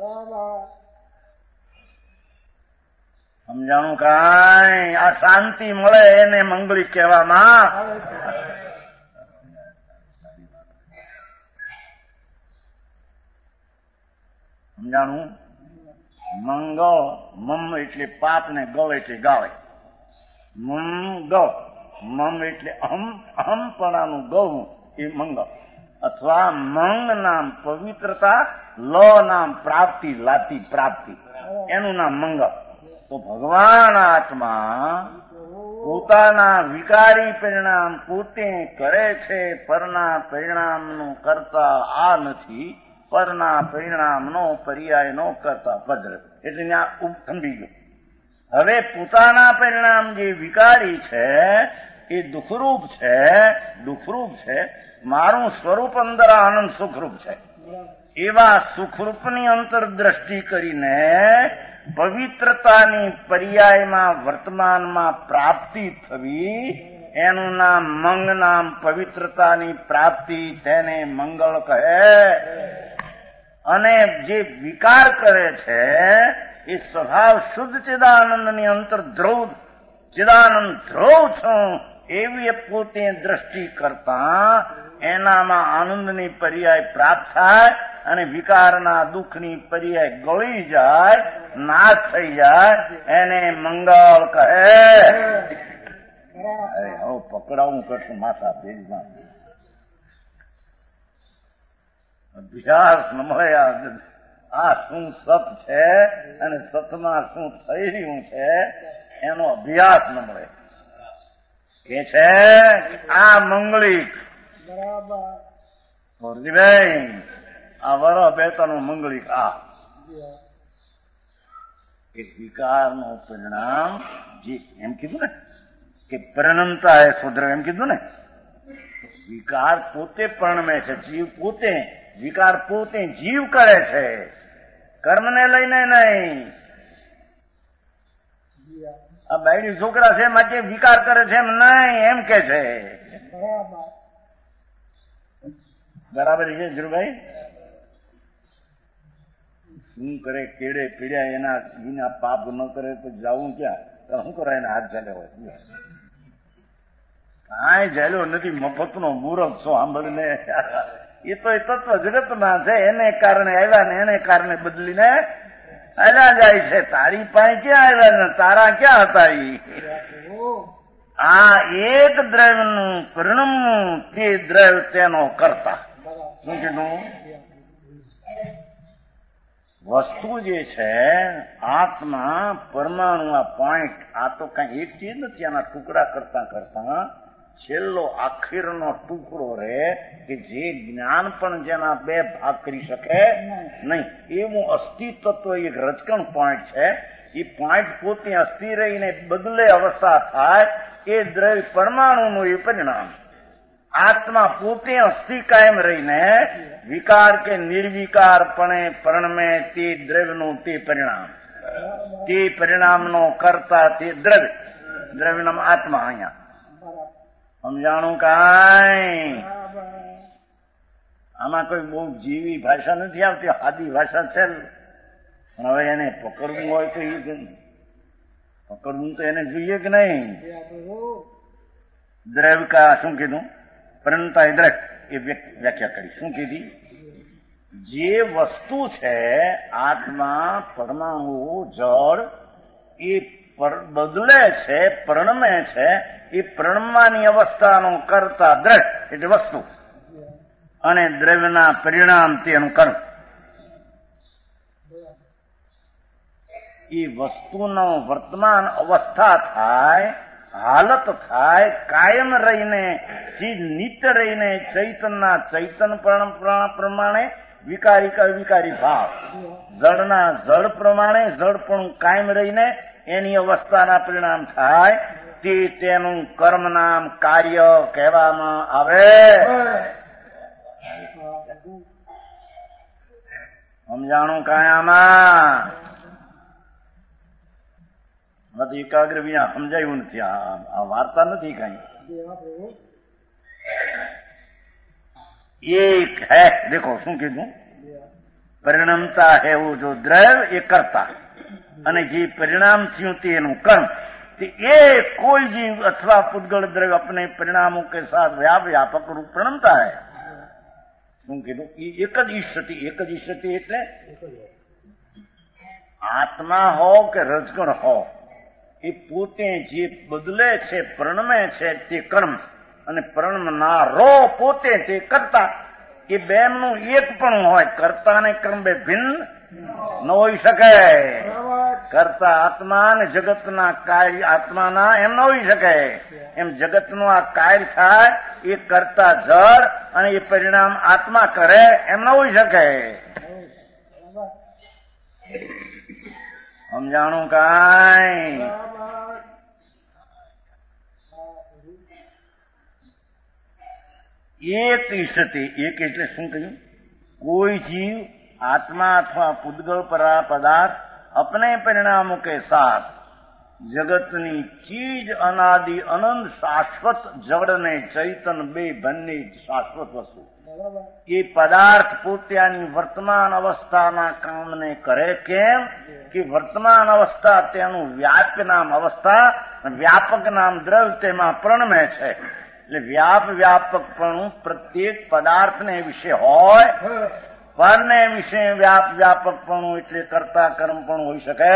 સમજાણું કાંઈ? આ શાંતિ મળે એને મંગળી કહેવામાં. સમજાણું? મંગળ, મમ એટલે પાપ ને ગળ એટલે ગાળે. મંગળ, મમ એટલે અહમ, અહમપણાનું ગળવું એ મંગળ. અથવા મંગ નામ પવિત્રતા, લ નામ પ્રાપ્તિ, લાતી પ્રાપ્તિ, એનું નામ મંગળ. તો ભગવાન આત્મા પોતાના વિકારી પરિણામ પોતે કરે છે, પરના પરિણામનું કરતા આ નથી, પરના પરિણામનો પર્યાય નો કરતા ભદ્ર. એટલે ત્યાં થંભી ગયો. હવે પોતાના પરિણામ જે વિકારી છે એ દુઃખરૂપ છે, દુઃખરૂપ છે. મારું સ્વરૂપ અંદર આનંદ સુખરૂપ છે. એવા સુખરૂપની અંતરદ્રષ્ટિ કરીને પવિત્રતાની પર્યાયમાં વર્તમાનમાં પ્રાપ્તિ થવી, એનું નામ મંગ નામ. પવિત્રતાની પ્રાપ્તિ તેને મંગળ કહે. અને જે વિકાર કરે છે એ સ્વભાવ શુદ્ધ ચિદાનંદની અંતર ધ્રુવ ચિદાનંદ ધ્રુવ છું એવી પોતે દ્રષ્ટિ કરતા એનામાં આનંદની પર્યાય પ્રાપ્ત થાય અને વિકારના દુઃખની પર્યાય ગળી જાય, નાશ થઈ જાય, એને મંગળ કહે. અરે હવે પકડાવું કરશું માથા પેજમાં. અભ્યાસ ન મળ્યા આ શું સત છે અને સતમાં શું થઈ રહ્યું છે એનો અભ્યાસ ન મળે. કે છે આ મંગલિક મોરજીભાઈ, આ વરો બેતાનું મંગલિક. આ એક વિકારનું પરિણામ જે એમ કીધું ને કે પરિણમતા એ સુધરે, એમ કીધું ને. વિકાર પોતે પરિણમે છે, જીવ પોતે વિકાર પોતે જીવ કરે છે, કર્મને લઈને નહીં. આ બાયડી છોકરા છે માટે વિકાર કરે છે એમ નહીં, એમ કે છે. બરાબર છે ધ્રુવભાઈ? શું કરે કેડે પીડ્યા એના વિના પાપ ન કરે તો જવું ક્યાં? શું કરે એને હાથ ચાલ્યો હોય? કાંઈ ચાલ્યો નથી, મફતનો મૂરખ છો સાંભળીને. એ તો એ તત્વ જગતમાં છે, એને કારણે આવ્યા ને એને કારણે બદલીને આવ્યા જાય છે. તારી પાસે ક્યાં આવ્યા ને તારા ક્યાં હતા? આ એક દ્રવ્યનું પરિણામનું તે દ્રવ્ય તેનો કરતા. શું કીધું? વસ્તુ જે છે આત્મા પરમાણુ, આ પોઈન્ટ, આ તો કઈ એક ચીજ નથી. આના ટુકડા કરતા કરતા છેલ્લો આખીરનો ટુકડો રે કે જે જ્ઞાન પણ જેના બે ભાગ કરી શકે નહીં એવું અસ્તિત્વ એક રચકણ પોઈન્ટ છે. એ પોઈન્ટ પોતે અસ્થિર રહીને બદલે અવસ્થા થાય એ દ્રવ્ય પરમાણુનું એ પરિણામ. આત્મા પોતે અસ્થિ કાયમ રહીને વિકાર કે નિર્વિકારપણે પરિણમે તે દ્રવ્યનું તે પરિણામ, તે પરિણામનો કરતા તે દ્રવ્ય, દ્રવ્યનામ આત્મા. અહીંયા સમજાણું કાંઈ? આમાં કોઈ બહુ જીવી ભાષા નથી આવતી, આદિ ભાષા છે. પણ હવે એને પકડવું હોય તો એ પકડવું તો એને જોઈએ કે નહીં? દ્રવ્ય કા શું કીધું? પરિણતા દ્રવ્ય એ વ્યાખ્યા કરી. શું કીધી? જે વસ્તુ છે આત્મા પરમાણુ જળ એ બદલે છે, પરિણમે છે, એ પરિણમવાની અવસ્થાનો કરતા દ્રવ્ય એટલે વસ્તુ અને દ્રવ્યના પરિણામ તેનું કર્મ. એ વસ્તુનો વર્તમાન અવસ્થા થાય, હાલત થાય, કાયમ રહીને ચીજ નિત્ય રહીને ચૈતનના ચૈતન પ્રમાણે વિકારી વિકારી ભાવ, જળના જળ પ્રમાણે જળ પણ કાયમ રહીને એની અવસ્થાના પરિણામ થાય તે તેનું કર્મ નામ કાર્ય કહેવામાં આવે. સમજાણું કાયામાં? એકાગ્ર વિના સમજાયું નથી. આ વાર્તા નથી કઈ. એક હૈ દેખો શું કીધું? પરિણમતા હૈ वो जो દ્રવ્ય એ કરતા અને જે પરિણામ થયું તે એનું કર્મ. એ કોઈ જીવ અથવા પુદ્ગલ દ્રવ્ય अपने परिणामों के साथ व्यापक रूप परिणमता है. શું કીધું? એક જ ઈષ્ટતિ. એક જ ઈષ્ટતિ એટલે આત્મા હો કે રજગણ હો, એ પોતે જે બદલે છે, પરિણમે છે તે કર્મ અને પરિણમનારો પોતે તે કરતા. એ બેનું એક પણ હોય. કર્તા અને કર્મ બે ભિન્ન ન હોઈ શકે. કરતા આત્મા અને જગતના કાર્ય આત્માના એમ ન હોઈ શકે. એમ જગતનું આ કાર્ય થાય એ કરતા જળ અને એ પરિણામ આત્મા કરે એમ ન હોઈ શકે. સમજાણું કાંઈ? એક ઈષ્ટતિ. એક એટલે શું કહ્યું? कोई जीव आत्मा अथवा पुद्गल पदार्थ अपने परिणामों के साथ जगतनी चीज अनादि अनंत शाश्वत जड़ ने चैतन बे बन्नी शाश्वत वस्तु ये पदार्थ પોતાની વર્તમાન અવસ્થાના કામને કરે કેમ કે વર્તમાન અવસ્થા તેનું વ્યાપ્ય નામ અવસ્થા વ્યાપક નામ દ્રવ્ય તેમાં પ્રણમે છે એટલે વ્યાપ વ્યાપકપણું પ્રત્યેક પદાર્થને વિશે હોય પરને વિશે વ્યાપ વ્યાપકપણું એટલે કરતા કર્મપણું હોઈ શકે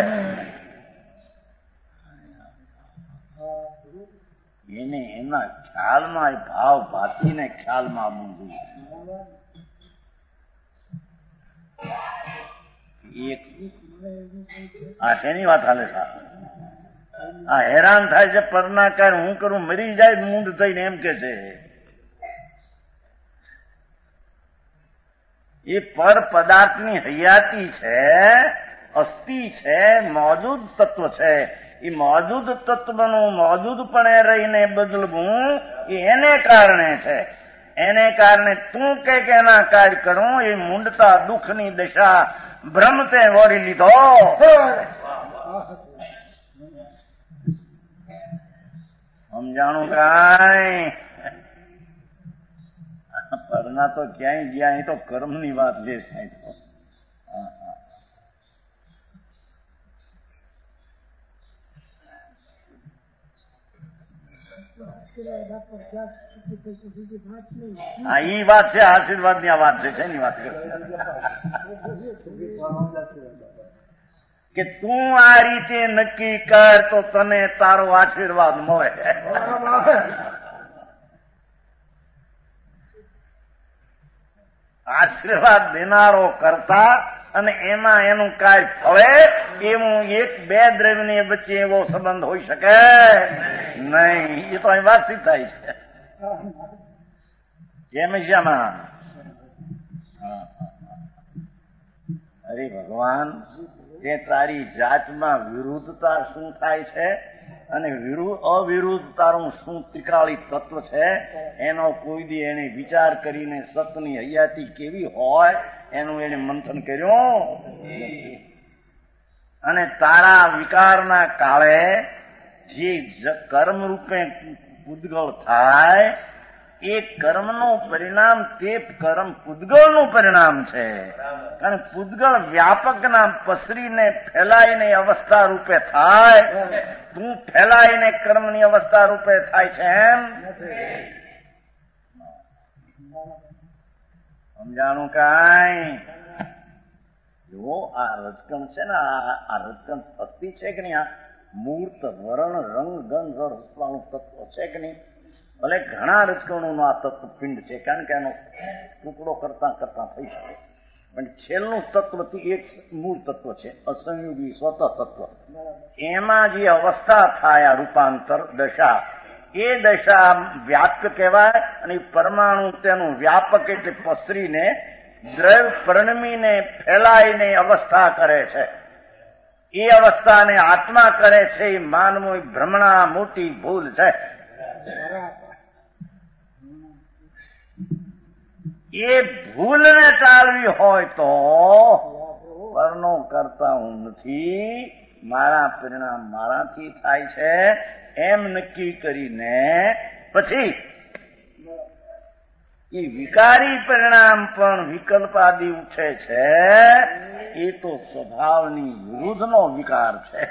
એને એના ખ્યાલમાં ભાવ ભાતીને ખ્યાલમાં આવવું જોઈએ એક આ શેની વાત હાલે આ હેરાન થાય છે પરના કાર હું કરું મરી જાય મૂંડ થઈને એમ કે છે એ પર પદાર્થની હયાતી છે અસ્થિ છે મોજૂદ તત્વ છે એ મોજૂદ તત્વનું મોજૂદપણે રહીને બદલવું એ એને કારણે છે એને કારણે તું કે એના કાર્ય કરું એ મૂંડતા દુઃખની દશા ભ્રમતે વળી લીધો સમજાણું કાંઈ પરના તો ક્યાંય ગયા એ તો કર્મની વાત લે સાહેબ હા એ વાત છે આશીર્વાદ ની આ વાત છે શેની વાત કે તું આ રીતે નક્કી કર તો તને તારો આશીર્વાદ મળે આશીર્વાદ દેનારો કરતા અને એમાં એનું કાર્ય ફળે એવું એક બે દ્રવ્યની વચ્ચે એવો સંબંધ હોઈ શકે નહીં એ તો અહીં વાતચીત થાય છે કેમ શ્યામાં અરે ભગવાન તે તારી જાતમાં વિરુદ્ધતા શું થાય છે અને અવિરુદ્ધતાનું શું ત્રિકાળી તત્વ છે એનો કોઈ દી એને વિચાર કરીને સતની હયાતી કેવી હોય એનું એને મંથન કર્યું અને તારા વિકારના કાળે જે કર્મ રૂપે પૂદગળ થાય એ કર્મનું પરિણામ તે કર્મ પૂદગળનું પરિણામ છે કારણ પૂદગળ વ્યાપક નામ પસરીને ફેલાઈને અવસ્થા રૂપે થાય તું ફેલાઈને કર્મની અવસ્થા રૂપે થાય છે એમ સમજાણું કાંઈ જો આ રજકણ છે ને આ રજકણ અસ્થિ છે કે નહીં આ મૂર્ત વરણ રંગ ગંધ રસવાળું તત્વ છે કે નહીં ભલે ઘણા રજકણોનો આ તત્વ પિંડ છે કારણ કે એનો ટુકડો કરતા કરતા થઈ શકે પણ છેલ્લું તત્વથી એક મૂળ તત્વ છે અસંયોગી સ્વતઃ તત્વ એમાં જે અવસ્થા થાય આ રૂપાંતર દશા એ દશા વ્યાપ્ય કહેવાય અને પરમાણુ તેનું વ્યાપક એટલે પસરીને દ્રવ્ય પરિણમીને ફેલાઈને અવસ્થા કરે છે એ અવસ્થાને આત્મા કરે છે એ માનવું ભ્રમણા મોટી ભૂલ છે એ ભૂલને ટાળવી હોય તો પરનો કરતા હું નથી મારા પરિણામ મારાથી થાય છે એમ નક્કી કરીને પછી એ વિકારી પરિણામ પણ વિકલ્પાદી ઉઠે છે એ તો સ્વભાવની વિરુદ્ધનો વિકાર છે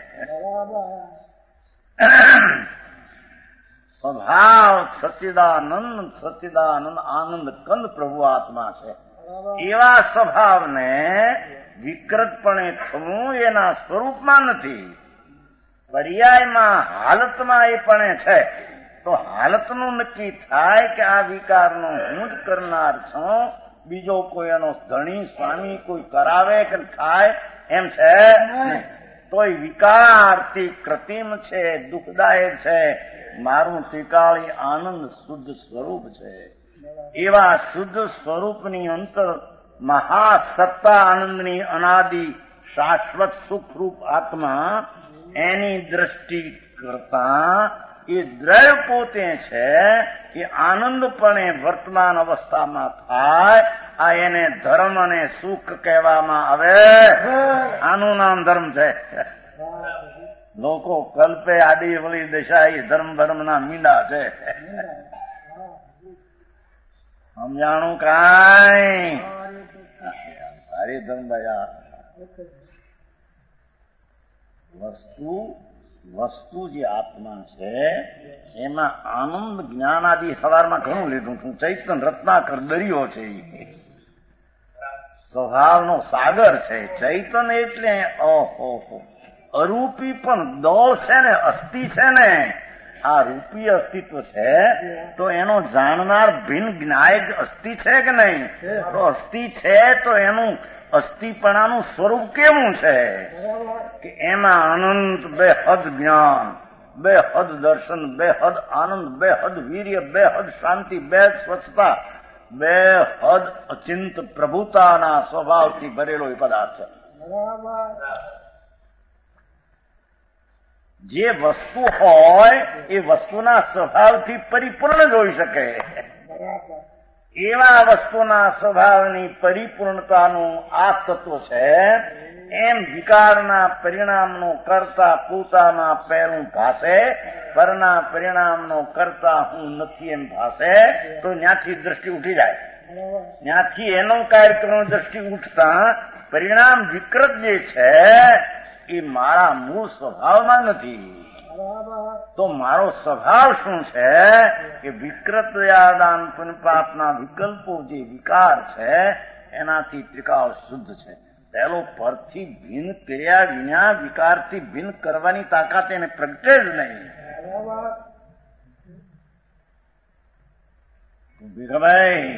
સ્વભાવ સચ્ચિદાનંદ સચ્ચિદાનંદ આનંદ કંદ પ્રભુ આત્મા છે એવા સ્વભાવને વિકૃતપણે થવું એના સ્વરૂપમાં નથી પર્યાયમાં હાલતમાં એ પણ છે તો હાલતનું નક્કી થાય કે આ વિકારનો હું જ કરનાર છું બીજો કોઈ એનો ધણી સ્વામી કોઈ કરાવે કે થાય એમ છે તોય વિકારથી કૃત્રિમ છે દુઃખદાયક છે મારું ત્રિકાળી આનંદ શુદ્ધ સ્વરૂપ છે એવા શુદ્ધ સ્વરૂપની અંતર મહાસત્તા આનંદની અનાદિ શાશ્વત સુખરૂપ આત્મા એની દ્રષ્ટિ કરતા એ દ્રવ્ય પોતે છે એ આનંદપણે વર્તમાન અવસ્થામાં થાય. આ એને ધર્મ અને સુખ કહેવામાં આવે. આનું નામ ધર્મ છે. લોકો કલ્પે આડી વળી દશા એ ધર્મ ધર્મના મીંડા છે. સમજાણું કાંઈ? સારી ધર્મ ભયા વસ્તુ વસ્તુ જે આત્મા છે એમાં આનંદ જ્ઞાન આદિ સવારમાં ઘણું લીધું છું. ચૈતન રત્નાકર દરિયો છે, સ્વભાવનો સાગર છે. ચૈતન એટલે ઓહો અરૂપી પણ દોષ છે ને, અસ્થિ છે ને. આ રૂપી અસ્તિત્વ છે તો એનો જાણનાર ભિન્ન જ્ઞાયક અસ્થિ છે કે નહીં? તો અસ્થિ છે તો એનું અસ્થિપણાનું સ્વરૂપ કેવું છે કે એમાં અનંત બેહદ જ્ઞાન, બેહદ દર્શન, બેહદ આનંદ, બેહદ વીર્ય, બેહદ શાંતિ, બેહદ સ્વચ્છતા, બેહદ અચિંત પ્રભુતાના સ્વભાવથી ભરેલો એ પદાર્થ છે. જે વસ્તુ હોય એ વસ્તુના સ્વભાવથી પરિપૂર્ણ જ હોઈ શકે. એવા વસ્તુના સ્વભાવની પરિપૂર્ણતાનું આ તત્વ છે. એમ વિકારના પરિણામનો કરતા પોતાના પહેલું ભાષે, પરના પરિણામનો કરતા હું નથી એમ ભાષે તો ત્યાંથી દ્રષ્ટિ ઉઠી જાય. ત્યાંથી એનો કાર્યક્રમ દ્રષ્ટિ ઉઠતા પરિણામ વિકૃત જે છે એ મારા મૂળ સ્વભાવમાં નથી. તો મારો સ્વભાવ શું છે કે વિકૃત યાદાન પુનપાપના વિકલ્પો જે વિકાર છે એનાથી ત્રિકાળ શુદ્ધ છે. પહેલો પરથી ભિન્ન કર્યા વિના વિકારથી ભિન્ન કરવાની તાકાત એને પ્રગટે જ નહીં. ભીખાભાઈ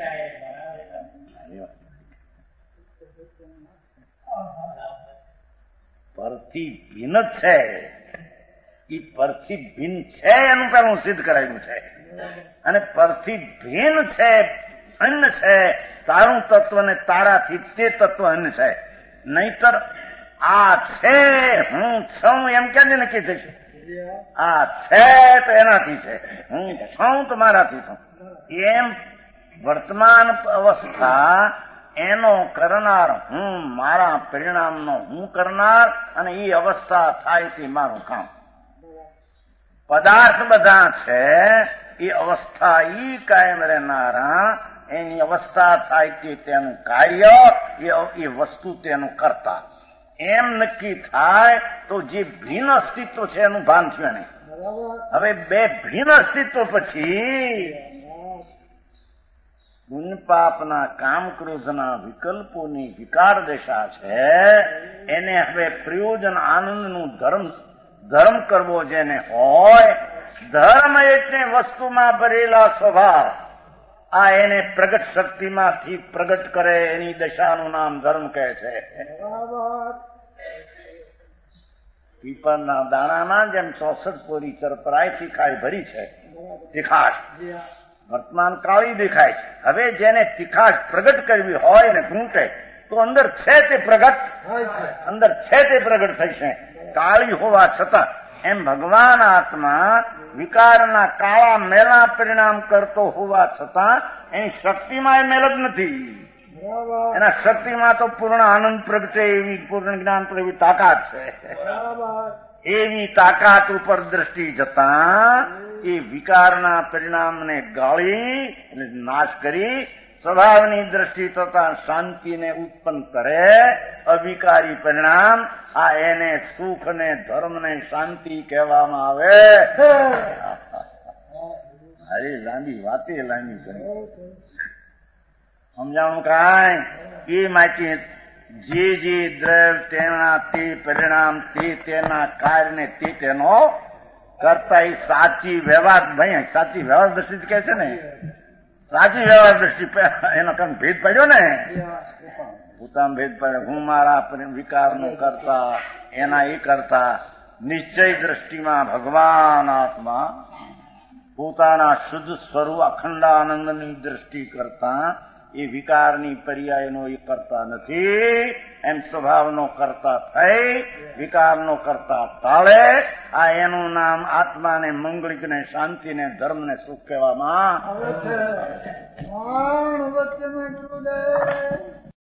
પરથી ભિન્ન છે, એ પરથી ભિન્ન છે એનું પેલું સિદ્ધ કરાયું છે. અને પરથી ભિન્ન છે, અન્ન છે, તારું તત્વ ને તારાથી તે તત્વ અન્ન છે. નહીતર આ છે હું છું એમ ક્યાં નક્કી થશે? આ છે તો એનાથી છે, હું છું તો મારાથી છું. એમ વર્તમાન અવસ્થા એનો કરનાર હું, મારા પરિણામનો હું કરનાર, અને એ અવસ્થા થાય તે મારું કામ. પદાર્થ બધા છે એ અવસ્થા ઈ કાયમ રહેનારા, એની અવસ્થા થાય તે તેનું કાર્ય, એ વસ્તુ તેનું કરતા. એમ નક્કી થાય તો જે ભિન્ન અસ્તિત્વ છે એનું ભાન થયું નહીં. હવે બે ભિન્ન અસ્તિત્વ પછી પુણ્ય પાપના કામ ક્રોધના વિકલ્પોની વિકાર દશા છે. એને હવે પ્રયોજન આનંદનું ધર્મ ધર્મ કરવો જેને હોય, ધર્મ એટલે વસ્તુમાં ભરેલા સ્વભાવ, આ એને પ્રગટ શક્તિમાંથી પ્રગટ કરે એની દશાનું નામ ધર્મ કહે છે. પીપળના દાણામાં જેમ ચોસઠ પોરી ચરપરાય તીખાઈ ભરી છે, તીખાશ વર્તમાન કાળી દેખાય છે. હવે જેને તીખાશ પ્રગટ કરવી હોય ને ઘૂંટે તો અંદર છે તે પ્રગટ, અંદર છે તે પ્રગટ થશે કાળી હોવા છતાં. એમ ભગવાન આત્મા વિકારના કાળા મેલા પરિણામ કરતો હોવા છતાં એની શક્તિમાં એ મેલ જ નથી. એના શક્તિમાં તો પૂર્ણ આનંદ પ્રગટે એવી, પૂર્ણ જ્ઞાન એવી તાકાત છે. એવી તાકાત ઉપર દ્રષ્ટિ જતા એ વિકારના પરિણામને ગાળી એટલે નાશ કરી સ્વભાવની દ્રષ્ટિ થતા શાંતિને ઉત્પન્ન કરે. અવિકારી પરિણામ આ એને સુખ ને ધર્મ ને શાંતિ કહેવામાં આવે. અરે લાંબી વાતે લાંબી કરી સમજાણું કાંઈ? એ માટે જે જે દ્રવ્ય તેના તે પરિણામ, તે તેના કાર્યને તે તેનો કરતા એ સાચી વ્યવહાર, ભાઈ સાચી વ્યવહાર દ્રષ્ટિ કહે છે ને, સાચી વ્યવહાર દ્રષ્ટિ એનો કમ ભેદ પડ્યો ને, પોતાનો ભેદ પડ્યો. હું મારા વિકારનો કરતા, એના એ કરતા નિશ્ચય દ્રષ્ટિમાં ભગવાન આત્મા પોતાના શુદ્ધ સ્વરૂપ અખંડાનંદની દ્રષ્ટિ કરતા એ વિકારની પર્યાયનો એ કરતા નથી, એમ સ્વભાવનો કરતા થઈ વિકારનો કરતા ટાળે. આ એનું નામ આત્માને મંગળિકને શાંતિને ધર્મને સુખ કહેવામાં આવે છે.